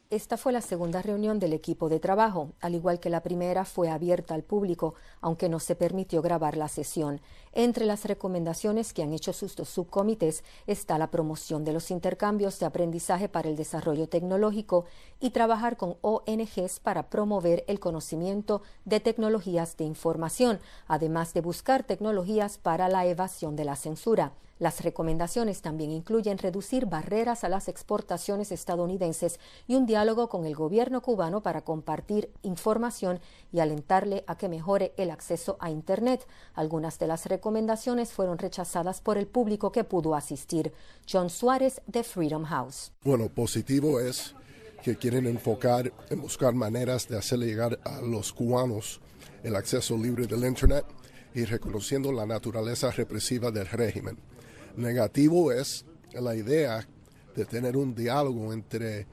Esta fue la segunda reunión del equipo de trabajo. Al igual que la primera, fue abierta al público, aunque no se permitió grabar la sesión. Entre las recomendaciones que han hecho sus dos subcomités está la promoción de los intercambios de aprendizaje para el desarrollo tecnológico y trabajar con O N Ges para promover el conocimiento de tecnologías de información, además de buscar tecnologías para la evasión de la censura. Las recomendaciones también incluyen reducir barreras a las exportaciones estadounidenses y un diálogo con el gobierno cubano para compartir información y alentarle a que mejore el acceso a Internet. Algunas de las recomendaciones fueron rechazadas por el público que pudo asistir. John Suárez, de Freedom House. Bueno, positivo es que quieren enfocar en buscar maneras de hacerle llegar a los cubanos el acceso libre del Internet y reconociendo la naturaleza represiva del régimen. Negativo es la idea de tener un diálogo entre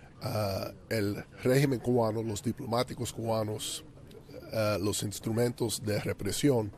uh, el régimen cubano, los diplomáticos cubanos, uh, los instrumentos de represión,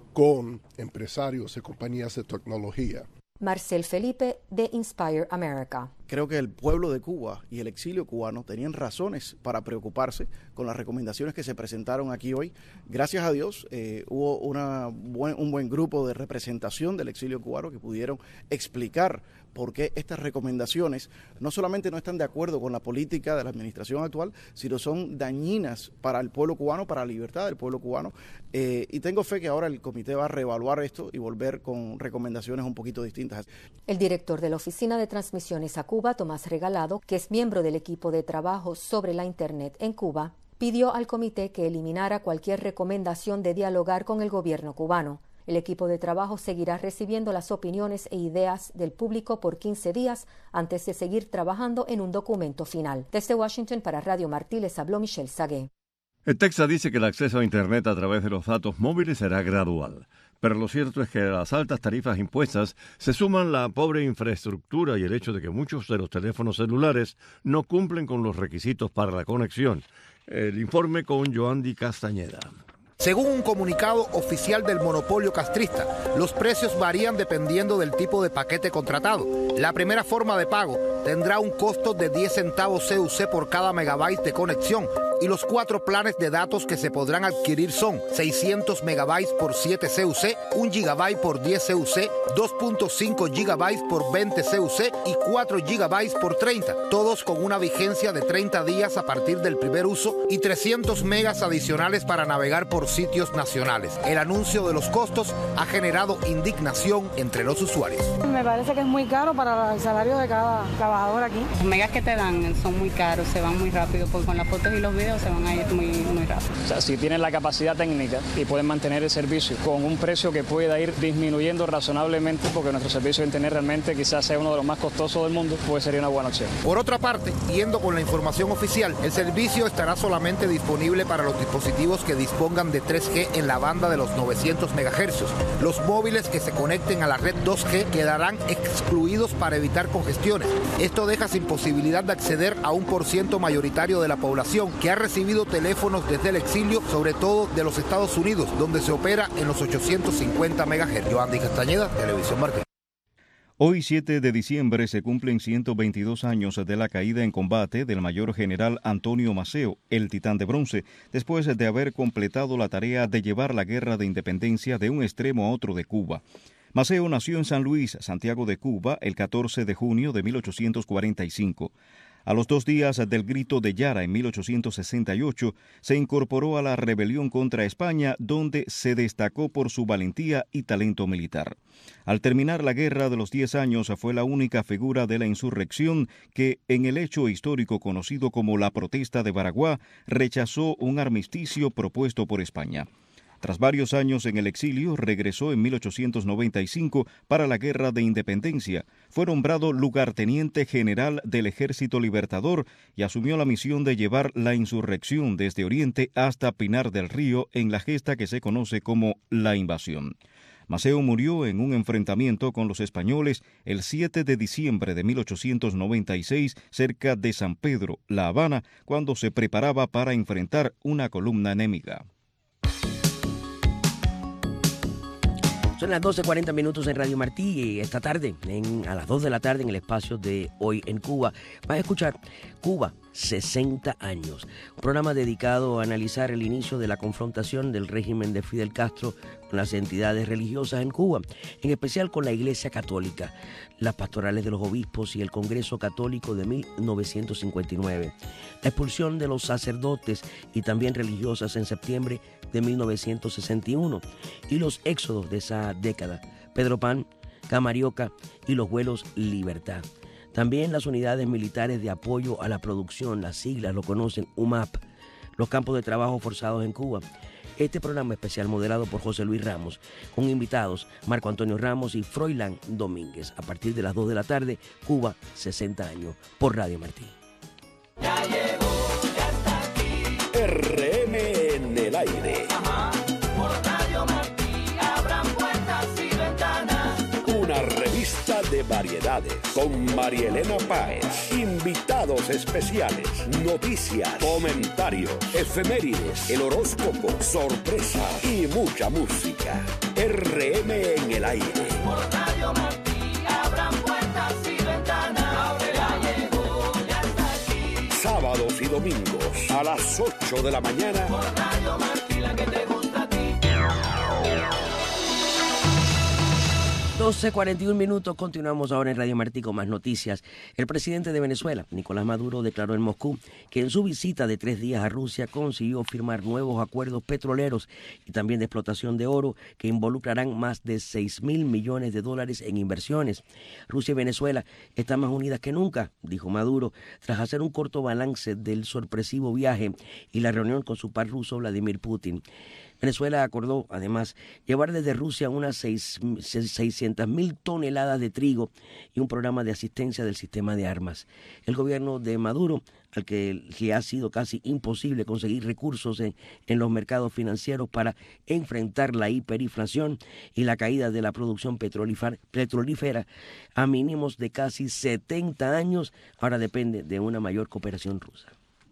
con empresarios y compañías de tecnología. Marcel Felipe, de Inspire America. Creo que el pueblo de Cuba y el exilio cubano tenían razones para preocuparse con las recomendaciones que se presentaron aquí hoy. Gracias a Dios eh, hubo una buen, un buen grupo de representación del exilio cubano que pudieron explicar por qué estas recomendaciones no solamente no están de acuerdo con la política de la administración actual, sino son dañinas para el pueblo cubano, para la libertad del pueblo cubano. Eh, y tengo fe que ahora el comité va a reevaluar esto y volver con recomendaciones un poquito distintas. El director de la Oficina de Transmisiones a Cuba, Tomás Regalado, que es miembro del equipo de trabajo sobre la Internet en Cuba, pidió al comité que eliminara cualquier recomendación de dialogar con el gobierno cubano. El equipo de trabajo seguirá recibiendo las opiniones e ideas del público por quince días antes de seguir trabajando en un documento final. Desde Washington, para Radio Martí, les habló Michelle Sagué. El Texas dice que el acceso a Internet a través de los datos móviles será gradual. Pero lo cierto es que a las altas tarifas impuestas se suman la pobre infraestructura y el hecho de que muchos de los teléfonos celulares no cumplen con los requisitos para la conexión. El informe con Joandy Castañeda. Según un comunicado oficial del monopolio castrista, los precios varían dependiendo del tipo de paquete contratado. La primera forma de pago tendrá un costo de diez centavos C U C por cada megabyte de conexión y los cuatro planes de datos que se podrán adquirir son seiscientos megabytes por siete C U C, un gigabyte por diez C U C, dos punto cinco gigabytes por veinte C U C y cuatro gigabytes por treinta, todos con una vigencia de treinta días a partir del primer uso y trescientos megas adicionales para navegar por sitios nacionales. El anuncio de los costos ha generado indignación entre los usuarios. Me parece que es muy caro para el salario de cada trabajador aquí. Los megas que te dan son muy caros, se van muy rápido, porque con las fotos y los videos se van a ir muy, muy rápido. O sea, si tienen la capacidad técnica y pueden mantener el servicio con un precio que pueda ir disminuyendo razonablemente, porque nuestro servicio de internet realmente quizás sea uno de los más costosos del mundo, pues sería una buena opción. Por otra parte, yendo con la información oficial, el servicio estará solamente disponible para los dispositivos que dispongan de tres G en la banda de los novecientos megahercios. Los móviles que se conecten a la red dos G quedarán excluidos para evitar congestiones. Esto deja sin posibilidad de acceder a un por ciento mayoritario de la población que ha recibido teléfonos desde el exilio, sobre todo de los Estados Unidos, donde se opera en los ochocientos cincuenta megahercios. Joandy Castañeda, Televisión Martín. Hoy, siete de diciembre, se cumplen ciento veintidós años de la caída en combate del mayor general Antonio Maceo, el Titán de Bronce, después de haber completado la tarea de llevar la guerra de independencia de un extremo a otro de Cuba. Maceo nació en San Luis, Santiago de Cuba, el catorce de junio de mil ochocientos cuarenta y cinco. A los dos días del Grito de Yara en mil ochocientos sesenta y ocho, se incorporó a la rebelión contra España, donde se destacó por su valentía y talento militar. Al terminar la Guerra de los Diez Años, fue la única figura de la insurrección que, en el hecho histórico conocido como la Protesta de Baraguá, rechazó un armisticio propuesto por España. Tras varios años en el exilio, regresó en mil ochocientos noventa y cinco para la Guerra de Independencia. Fue nombrado lugarteniente general del Ejército Libertador y asumió la misión de llevar la insurrección desde Oriente hasta Pinar del Río en la gesta que se conoce como la invasión. Maceo murió en un enfrentamiento con los españoles el siete de diciembre de mil ochocientos noventa y seis cerca de San Pedro, La Habana, cuando se preparaba para enfrentar una columna enemiga. Son las doce cuarenta minutos en Radio Martí y esta tarde, en, a las dos de la tarde, en el espacio de Hoy en Cuba, vas a escuchar Cuba sesenta años. Un programa dedicado a analizar el inicio de la confrontación del régimen de Fidel Castro con las entidades religiosas en Cuba, en especial con la Iglesia Católica, las pastorales de los obispos y el Congreso Católico de mil novecientos cincuenta y nueve, la expulsión de los sacerdotes y también religiosas en septiembre de mil novecientos sesenta y uno y los éxodos de esa década, Pedro Pan, Camarioca y los vuelos Libertad. También las unidades militares de apoyo a la producción, las siglas lo conocen, U M A P, los campos de trabajo forzados en Cuba. Este programa especial moderado por José Luis Ramos, con invitados Marco Antonio Ramos y Froilán Domínguez, a partir de las dos de la tarde, Cuba, sesenta años, por Radio Martí. Ya llegó, ya está aquí. R M en el aire. Ajá. Por Radio Martí abran puertas y ventanas. Una revista de variedades con María Elena Páez. Invitados especiales, noticias, comentarios, efemérides, el horóscopo, sorpresas y mucha música. R M en el aire. Por Radio Martí abran puertas y ventanas. Ya llegó, ya está aquí. Sábados y domingos a las ocho de la mañana. Por Radio Martí, la que te gusta a ti. doce cuarenta y un minutos, continuamos ahora en Radio Martí con más noticias. El presidente de Venezuela, Nicolás Maduro, declaró en Moscú que en su visita de tres días a Rusia consiguió firmar nuevos acuerdos petroleros y también de explotación de oro que involucrarán más de seis mil millones de dólares en inversiones. Rusia y Venezuela están más unidas que nunca, dijo Maduro, tras hacer un corto balance del sorpresivo viaje y la reunión con su par ruso Vladimir Putin. Venezuela acordó, además, llevar desde Rusia unas seiscientas mil toneladas de trigo y un programa de asistencia del sistema de armas. El gobierno de Maduro, al que le ha sido casi imposible conseguir recursos en, en los mercados financieros para enfrentar la hiperinflación y la caída de la producción petrolífera a mínimos de casi setenta años, ahora depende de una mayor cooperación rusa.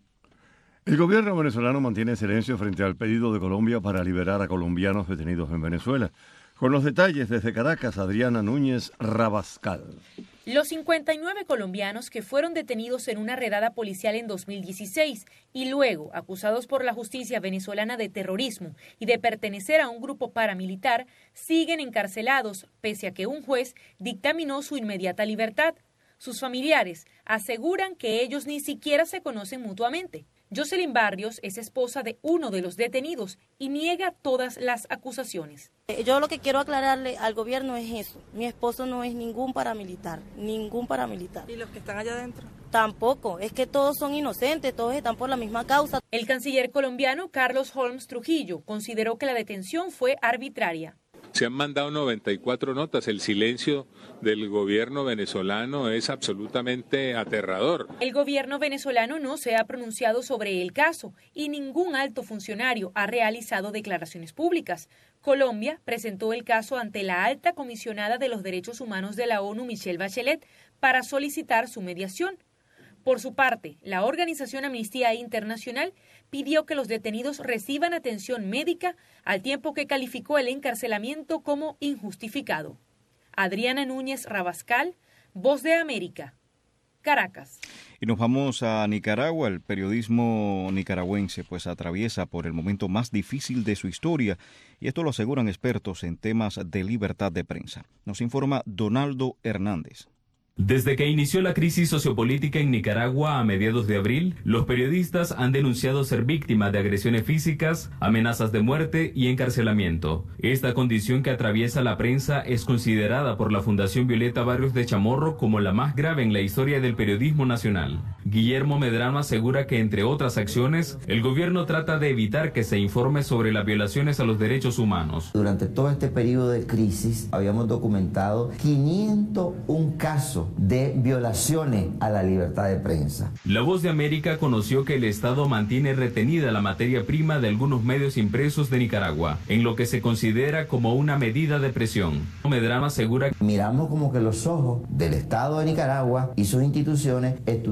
El gobierno venezolano mantiene silencio frente al pedido de Colombia para liberar a colombianos detenidos en Venezuela. Con los detalles desde Caracas, Adriana Núñez Rabascal. Los cincuenta y nueve colombianos que fueron detenidos en una redada policial en dos mil dieciséis y luego acusados por la justicia venezolana de terrorismo y de pertenecer a un grupo paramilitar siguen encarcelados pese a que un juez dictaminó su inmediata libertad. Sus familiares aseguran que ellos ni siquiera se conocen mutuamente. Jocelyn Barrios es esposa de uno de los detenidos y niega todas las acusaciones. Yo lo que quiero aclararle al gobierno es eso. Mi esposo no es ningún paramilitar, ningún paramilitar. ¿Y los que están allá adentro? Tampoco, es que todos son inocentes, todos están por la misma causa. El canciller colombiano Carlos Holmes Trujillo consideró que la detención fue arbitraria. Se han mandado noventa y cuatro notas. El silencio del gobierno venezolano es absolutamente aterrador. El gobierno venezolano no se ha pronunciado sobre el caso y ningún alto funcionario ha realizado declaraciones públicas. Colombia presentó el caso ante la alta comisionada de los derechos humanos de la ONU, Michelle Bachelet, para solicitar su mediación. Por su parte, la organización Amnistía Internacional pidió que los detenidos reciban atención médica, al tiempo que calificó el encarcelamiento como injustificado. Adriana Núñez Rabascal, Voz de América, Caracas. Y nos vamos a Nicaragua. El periodismo nicaragüense pues atraviesa por el momento más difícil de su historia, y esto lo aseguran expertos en temas de libertad de prensa. Nos informa Donaldo Hernández. Desde que inició la crisis sociopolítica en Nicaragua a mediados de abril, los periodistas han denunciado ser víctimas de agresiones físicas, amenazas de muerte y encarcelamiento. Esta condición que atraviesa la prensa es considerada por la Fundación Violeta Barrios de Chamorro como la más grave en la historia del periodismo nacional. Guillermo Medrano asegura que, entre otras acciones, el gobierno trata de evitar que se informe sobre las violaciones a los derechos humanos. Durante todo este periodo de crisis habíamos documentado quinientos uno casos de violaciones a la libertad de prensa. La Voz de América conoció que el Estado mantiene retenida la materia prima de algunos medios impresos de Nicaragua, en lo que se considera como una medida de presión. Medrano asegura que miramos como que los ojos del Estado de Nicaragua y sus instituciones estuvieran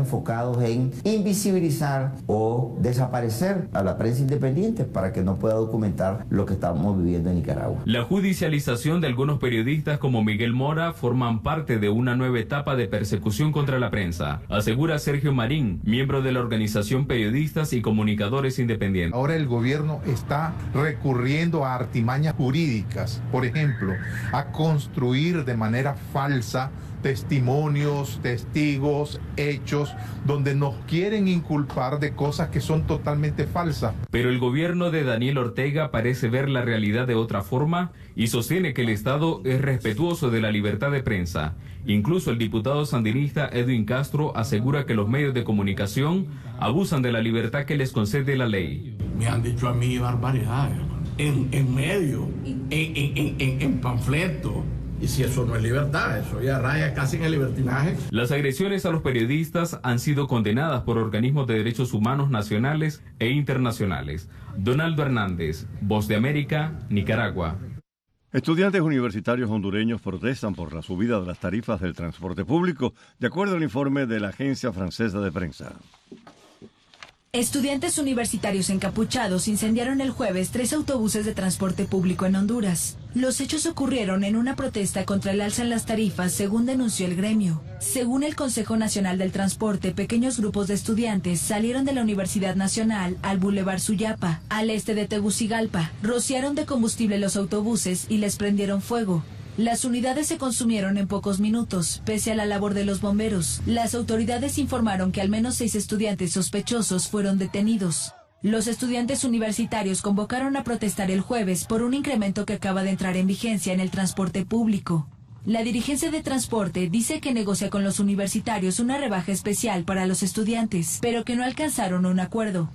enfocados en invisibilizar o desaparecer a la prensa independiente para que no pueda documentar lo que estamos viviendo en Nicaragua. La judicialización de algunos periodistas como Miguel Mora forman parte de una nueva etapa de persecución contra la prensa, asegura Sergio Marín, miembro de la organización Periodistas y Comunicadores Independientes. Ahora el gobierno está recurriendo a artimañas jurídicas, por ejemplo, a construir de manera falsa testimonios, testigos, hechos, donde nos quieren inculpar de cosas que son totalmente falsas. Pero el gobierno de Daniel Ortega parece ver la realidad de otra forma y sostiene que el Estado es respetuoso de la libertad de prensa. Incluso el diputado sandinista Edwin Castro asegura que los medios de comunicación abusan de la libertad que les concede la ley. Me han dicho a mí barbaridades, en, en medio, en, en, en, en panfleto. Y si eso no es libertad, eso ya raya casi en el libertinaje. Las agresiones a los periodistas han sido condenadas por organismos de derechos humanos nacionales e internacionales. Donaldo Hernández, Voz de América, Nicaragua. Estudiantes universitarios hondureños protestan por la subida de las tarifas del transporte público, de acuerdo al informe de la Agencia Francesa de Prensa. Estudiantes universitarios encapuchados incendiaron el jueves tres autobuses de transporte público en Honduras. Los hechos ocurrieron en una protesta contra el alza en las tarifas, según denunció el gremio. Según el Consejo Nacional del Transporte, pequeños grupos de estudiantes salieron de la Universidad Nacional al Boulevard Suyapa, al este de Tegucigalpa, rociaron de combustible los autobuses y les prendieron fuego. Las unidades se consumieron en pocos minutos, pese a la labor de los bomberos. Las autoridades informaron que al menos seis estudiantes sospechosos fueron detenidos. Los estudiantes universitarios convocaron a protestar el jueves por un incremento que acaba de entrar en vigencia en el transporte público. La dirigencia de transporte dice que negocia con los universitarios una rebaja especial para los estudiantes, pero que no alcanzaron un acuerdo.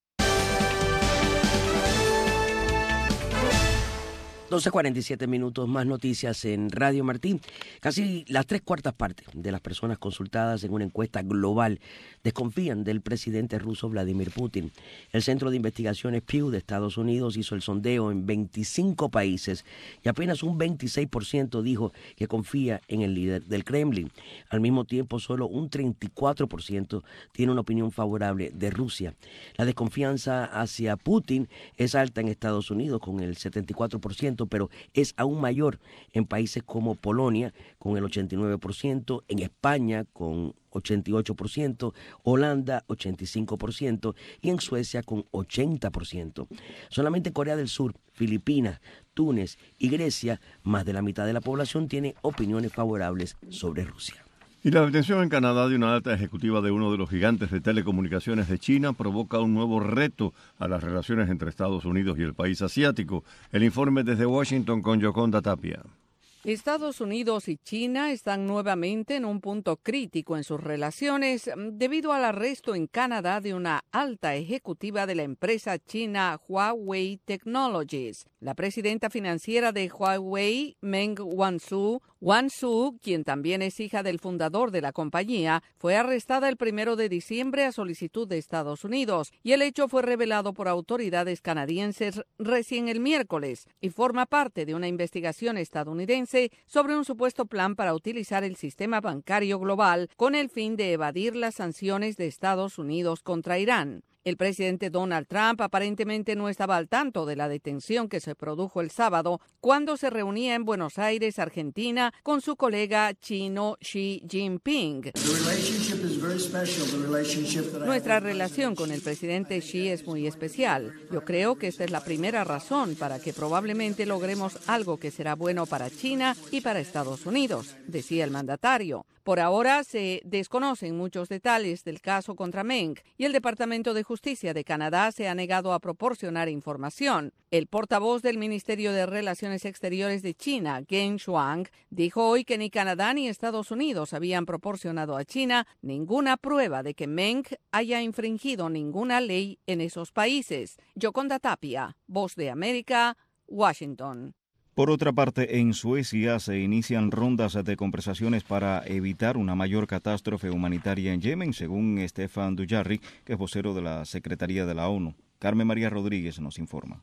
doce cuarenta y siete minutos, más noticias en Radio Martín. Casi las tres cuartas partes de las personas consultadas en una encuesta global desconfían del presidente ruso Vladimir Putin. El Centro de Investigaciones Pew de Estados Unidos hizo el sondeo en veinticinco países y apenas un veintiséis por ciento dijo que confía en el líder del Kremlin. Al mismo tiempo, solo un treinta y cuatro por ciento tiene una opinión favorable de Rusia. La desconfianza hacia Putin es alta en Estados Unidos con el setenta y cuatro por ciento, pero es aún mayor en países como Polonia con el ochenta y nueve por ciento, en España con ochenta y ocho por ciento, Holanda ochenta y cinco por ciento y en Suecia con ochenta por ciento. Solamente Corea del Sur, Filipinas, Túnez y Grecia, más de la mitad de la población tiene opiniones favorables sobre Rusia. Y la detención en Canadá de una alta ejecutiva de uno de los gigantes de telecomunicaciones de China provoca un nuevo reto a las relaciones entre Estados Unidos y el país asiático. El informe desde Washington con Yoconda Tapia. Estados Unidos y China están nuevamente en un punto crítico en sus relaciones debido al arresto en Canadá de una alta ejecutiva de la empresa china Huawei Technologies. La presidenta financiera de Huawei, Meng Wanzhou, Wanzhou, quien también es hija del fundador de la compañía, fue arrestada el primero de diciembre a solicitud de Estados Unidos y el hecho fue revelado por autoridades canadienses recién el miércoles y forma parte de una investigación estadounidense sobre un supuesto plan para utilizar el sistema bancario global con el fin de evadir las sanciones de Estados Unidos contra Irán. El presidente Donald Trump aparentemente no estaba al tanto de la detención que se produjo el sábado cuando se reunía en Buenos Aires, Argentina, con su colega chino Xi Jinping. Nuestra relación con el presidente Xi es muy especial. Yo creo que esta es la primera razón para que probablemente logremos algo que será bueno para China y para Estados Unidos, decía el mandatario. Por ahora se desconocen muchos detalles del caso contra Meng y el Departamento de Justicia de Canadá se ha negado a proporcionar información. El portavoz del Ministerio de Relaciones Exteriores de China, Geng Shuang, dijo hoy que ni Canadá ni Estados Unidos habían proporcionado a China ninguna prueba de que Meng haya infringido ninguna ley en esos países. Yoconda Tapia, Voz de América, Washington. Por otra parte, en Suecia se inician rondas de conversaciones para evitar una mayor catástrofe humanitaria en Yemen, según Stefan Dujarric, que es vocero de la Secretaría de la ONU. Carmen María Rodríguez nos informa.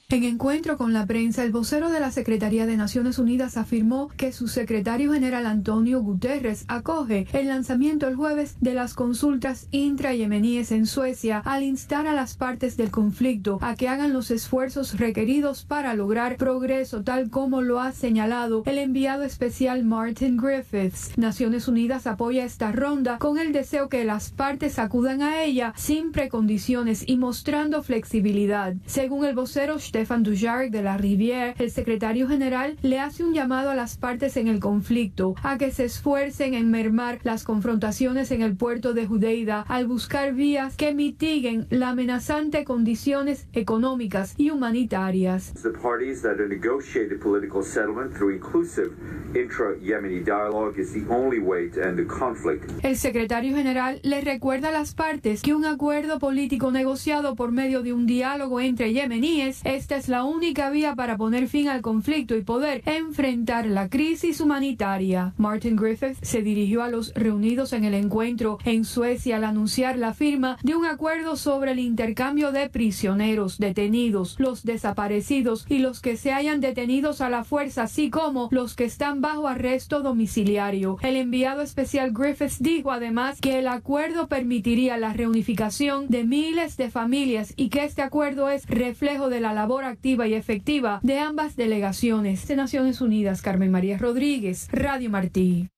En encuentro con la prensa, el vocero de la Secretaría de Naciones Unidas afirmó que su secretario general Antonio Guterres acoge el lanzamiento el jueves de las consultas intra-yemeníes en Suecia al instar a las partes del conflicto a que hagan los esfuerzos requeridos para lograr progreso, tal como lo ha señalado el enviado especial Martin Griffiths. Naciones Unidas apoya esta ronda con el deseo que las partes acudan a ella sin precondiciones y mostrando flexibilidad. Según el vocero Stefan Dujarric de la Rivière, el secretario general le hace un llamado a las partes en el conflicto a que se esfuercen en mermar las confrontaciones en el puerto de Judeida al buscar vías que mitiguen la amenazante condiciones económicas y humanitarias. The parties that negotiate a political settlement through inclusive intra-Yemeni dialogue is the only way to end the conflict. El secretario general le recuerda a las partes que un acuerdo político negociado por medio de un diálogo entre yemeníes es Esta es la única vía para poner fin al conflicto y poder enfrentar la crisis humanitaria. Martin Griffiths se dirigió a los reunidos en el encuentro en Suecia al anunciar la firma de un acuerdo sobre el intercambio de prisioneros, detenidos, los desaparecidos y los que se hayan detenidos a la fuerza, así como los que están bajo arresto domiciliario. El enviado especial Griffiths dijo además que el acuerdo permitiría la reunificación de miles de familias y que este acuerdo es reflejo de la labor activa y efectiva de ambas delegaciones. De Naciones Unidas, Carmen María Rodríguez, Radio Martí.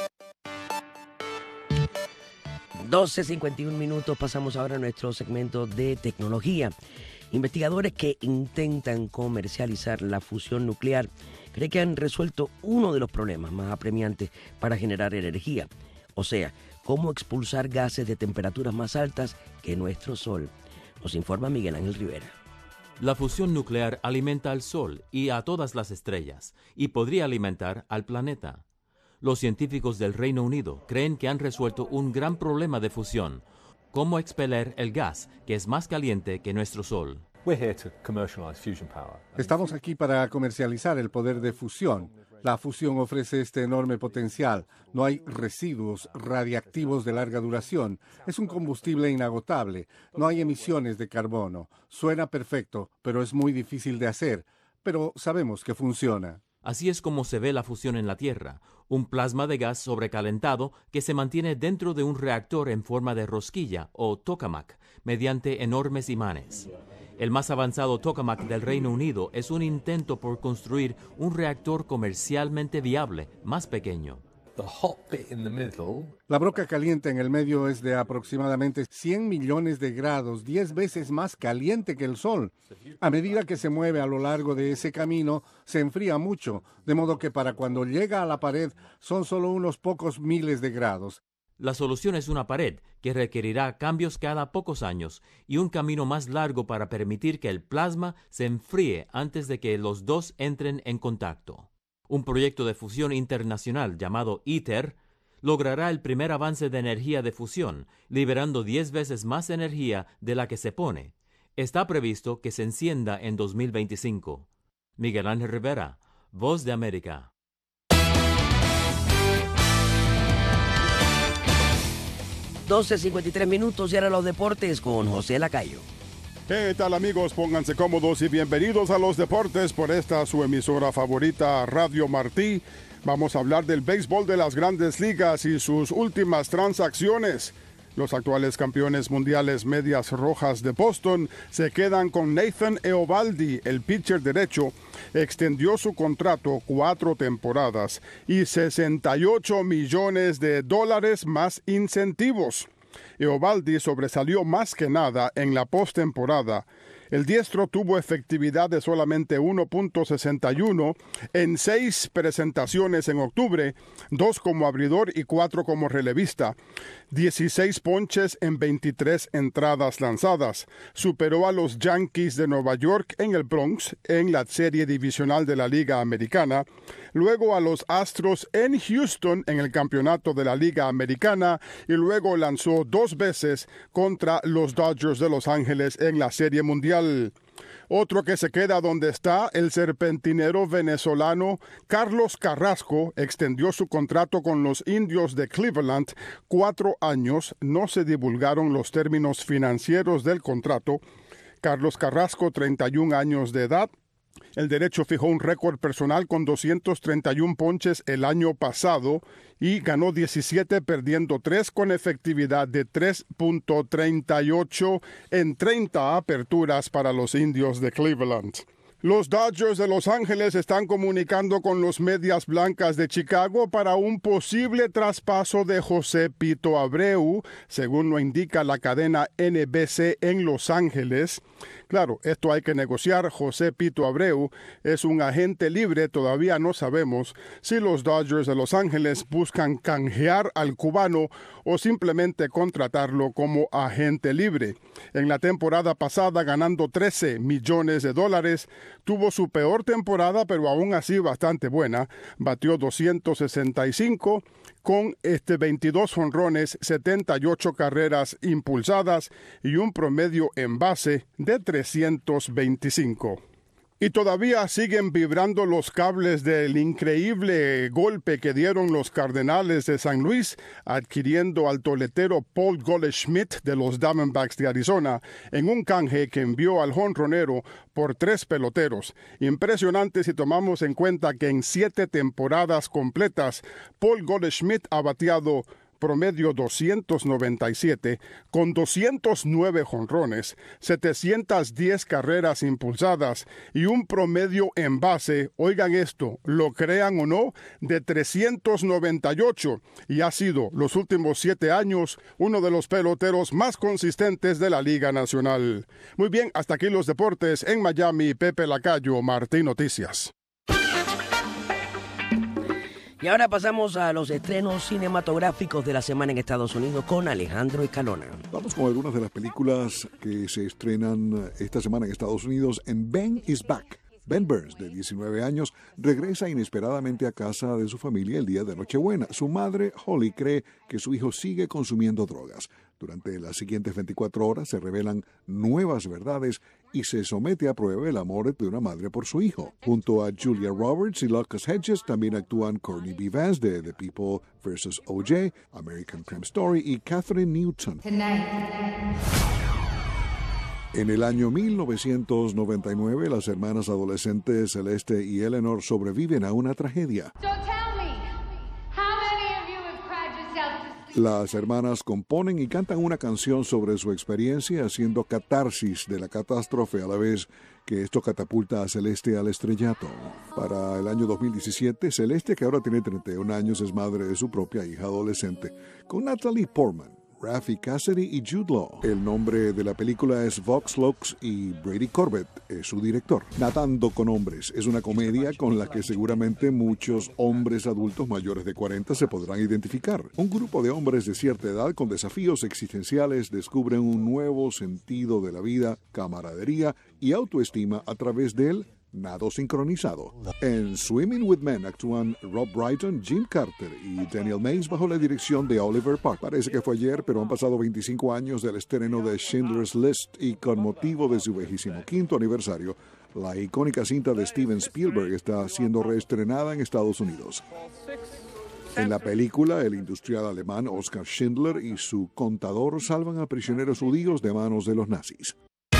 doce cincuenta y uno minutos, pasamos ahora a nuestro segmento de tecnología. Investigadores que intentan comercializar la fusión nuclear creen que han resuelto uno de los problemas más apremiantes para generar energía, o sea, cómo expulsar gases de temperaturas más altas que nuestro Sol. Nos informa Miguel Ángel Rivera. La fusión nuclear alimenta al Sol y a todas las estrellas, y podría alimentar al planeta. Los científicos del Reino Unido creen que han resuelto un gran problema de fusión: cómo expeler el gas que es más caliente que nuestro Sol. Estamos aquí para comercializar el poder de fusión. La fusión ofrece este enorme potencial. No hay residuos radiactivos de larga duración. Es un combustible inagotable. No hay emisiones de carbono. Suena perfecto, pero es muy difícil de hacer. Pero sabemos que funciona. Así es como se ve la fusión en la Tierra, un plasma de gas sobrecalentado que se mantiene dentro de un reactor en forma de rosquilla o tokamak, mediante enormes imanes. El más avanzado tokamak del Reino Unido es un intento por construir un reactor comercialmente viable, más pequeño. La broca caliente en el medio es de aproximadamente cien millones de grados, diez veces más caliente que el Sol. A medida que se mueve a lo largo de ese camino, se enfría mucho, de modo que para cuando llega a la pared son solo unos pocos miles de grados. La solución es una pared que requerirá cambios cada pocos años y un camino más largo para permitir que el plasma se enfríe antes de que los dos entren en contacto. Un proyecto de fusión internacional llamado ITER logrará el primer avance de energía de fusión, liberando diez veces más energía de la que se pone. Está previsto que se encienda en dos mil veinticinco. Miguel Ángel Rivera, Voz de América. doce cincuenta y tres minutos y ahora los deportes con José Lacayo. ¿Qué tal, amigos? Pónganse cómodos y bienvenidos a los deportes por esta su emisora favorita, Radio Martí. Vamos a hablar del béisbol de las Grandes Ligas y sus últimas transacciones. Los actuales campeones mundiales Medias Rojas de Boston se quedan con Nathan Eovaldi, el pitcher derecho. Extendió su contrato cuatro temporadas y sesenta y ocho millones de dólares más incentivos. Eovaldi sobresalió más que nada en la postemporada. El diestro tuvo efectividad de solamente uno punto sesenta y uno en seis presentaciones en octubre, dos como abridor y cuatro como relevista. dieciséis ponches en veintitrés entradas lanzadas. Superó a los Yankees de Nueva York en el Bronx en la serie divisional de la Liga Americana, luego a los Astros en Houston en el campeonato de la Liga Americana y luego lanzó dos veces contra los Dodgers de Los Ángeles en la Serie Mundial. Otro que se queda donde está, el serpentinero venezolano Carlos Carrasco, extendió su contrato con los Indios de Cleveland cuatro años. No se divulgaron los términos financieros del contrato. Carlos Carrasco, treinta y un años de edad. El derecho fijó un récord personal con doscientos treinta y un ponches el año pasado y ganó diecisiete perdiendo tres con efectividad de tres punto treinta y ocho en treinta aperturas para los Indios de Cleveland. Los Dodgers de Los Ángeles están comunicando con los Medias Blancas de Chicago para un posible traspaso de José Pito Abreu, según lo indica la cadena N B C en Los Ángeles. Claro, esto hay que negociar. José Pito Abreu es un agente libre. Todavía no sabemos si los Dodgers de Los Ángeles buscan canjear al cubano o simplemente contratarlo como agente libre. En la temporada pasada, ganando trece millones de dólares, tuvo su peor temporada, pero aún así bastante buena. Batió doscientos sesenta y cinco con este veintidós jonrones, setenta y ocho carreras impulsadas y un promedio en base de trescientos veinticinco. Y todavía siguen vibrando los cables del increíble golpe que dieron los Cardenales de San Luis, adquiriendo al toletero Paul Goldschmidt de los Diamondbacks de Arizona en un canje que envió al jonronero por tres peloteros. Impresionante si tomamos en cuenta que en siete temporadas completas, Paul Goldschmidt ha bateado promedio doscientos noventa y siete, con doscientos nueve jonrones, setecientas diez carreras impulsadas y un promedio en base, oigan esto, lo crean o no, de trescientos noventa y ocho, y ha sido los últimos siete años uno de los peloteros más consistentes de la Liga Nacional. Muy bien, hasta aquí los deportes en Miami. Pepe Lacayo, Martín Noticias. Y ahora pasamos a los estrenos cinematográficos de la semana en Estados Unidos con Alejandro Escalona. Vamos con algunas de las películas que se estrenan esta semana en Estados Unidos. En Ben is Back. Ben Burns, de diecinueve años, regresa inesperadamente a casa de su familia el día de Nochebuena. Su madre, Holly, cree que su hijo sigue consumiendo drogas. Durante las siguientes veinticuatro horas se revelan nuevas verdades y se somete a prueba el amor de una madre por su hijo. Junto a Julia Roberts y Lucas Hedges también actúan Courtney B. Vance de The People versus O J, American Crime Story y Catherine Newton. En el año mil novecientos noventa y nueve, las hermanas adolescentes Celeste y Eleanor sobreviven a una tragedia. Las hermanas componen y cantan una canción sobre su experiencia, haciendo catarsis de la catástrofe a la vez que esto catapulta a Celeste al estrellato. Para el año dos mil diecisiete, Celeste, que ahora tiene treinta y un años, es madre de su propia hija adolescente, con Natalie Portman, Rafi Cassidy y Jude Law. El nombre de la película es Vox Lux y Brady Corbett es su director. Nadando con hombres es una comedia con la que seguramente muchos hombres adultos mayores de cuarenta se podrán identificar. Un grupo de hombres de cierta edad con desafíos existenciales descubren un nuevo sentido de la vida, camaradería y autoestima a través del nado sincronizado. En Swimming with Men actúan Rob Brydon, Jim Carter y Daniel Mays bajo la dirección de Oliver Park. Parece que fue ayer, pero han pasado veinticinco años del estreno de Schindler's List y con motivo de su vigésimo quinto aniversario, la icónica cinta de Steven Spielberg está siendo reestrenada en Estados Unidos. En la película, el industrial alemán Oskar Schindler y su contador salvan a prisioneros judíos de manos de los nazis.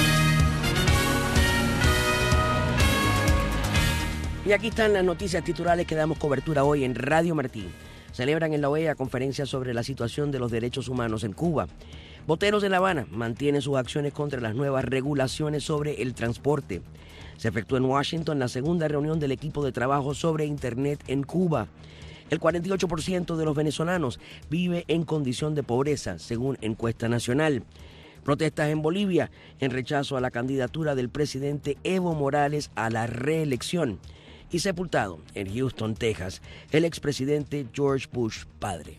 Y aquí están las noticias titulares que damos cobertura hoy en Radio Martín. Celebran en la O E A conferencia sobre la situación de los derechos humanos en Cuba. Boteros de La Habana mantienen sus acciones contra las nuevas regulaciones sobre el transporte. Se efectuó en Washington la segunda reunión del equipo de trabajo sobre Internet en Cuba. El cuarenta y ocho por ciento de los venezolanos vive en condición de pobreza, según encuesta nacional. Protestas en Bolivia en rechazo a la candidatura del presidente Evo Morales a la reelección. Y sepultado en Houston, Texas, el expresidente George Bush padre.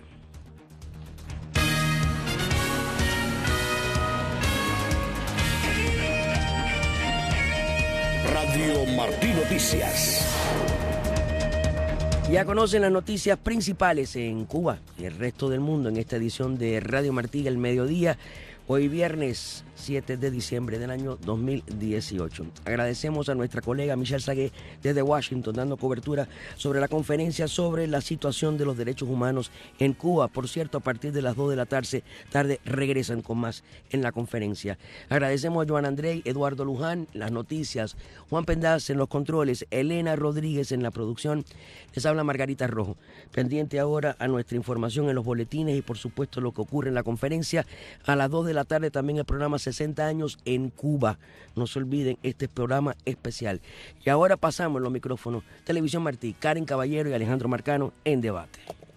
Radio Martín Noticias. Ya conocen las noticias principales en Cuba y el resto del mundo en esta edición de Radio Martín al mediodía. Hoy viernes siete de diciembre del año dos mil dieciocho. Agradecemos a nuestra colega Michelle Sagué desde Washington dando cobertura sobre la conferencia sobre la situación de los derechos humanos en Cuba. Por cierto, a partir de las dos de la tarde, tarde regresan con más en la conferencia. Agradecemos a Joan Andrei, Eduardo Luján, las noticias, Juan Pendaz en los controles, Elena Rodríguez en la producción. Les habla Margarita Rojo. Pendiente ahora a nuestra información en los boletines y por supuesto lo que ocurre en la conferencia. A las dos de la tarde también el programa sesenta años en Cuba. No se olviden este programa especial. Y ahora pasamos los micrófonos. Televisión Martí, Karen Caballero y Alejandro Marcano en debate.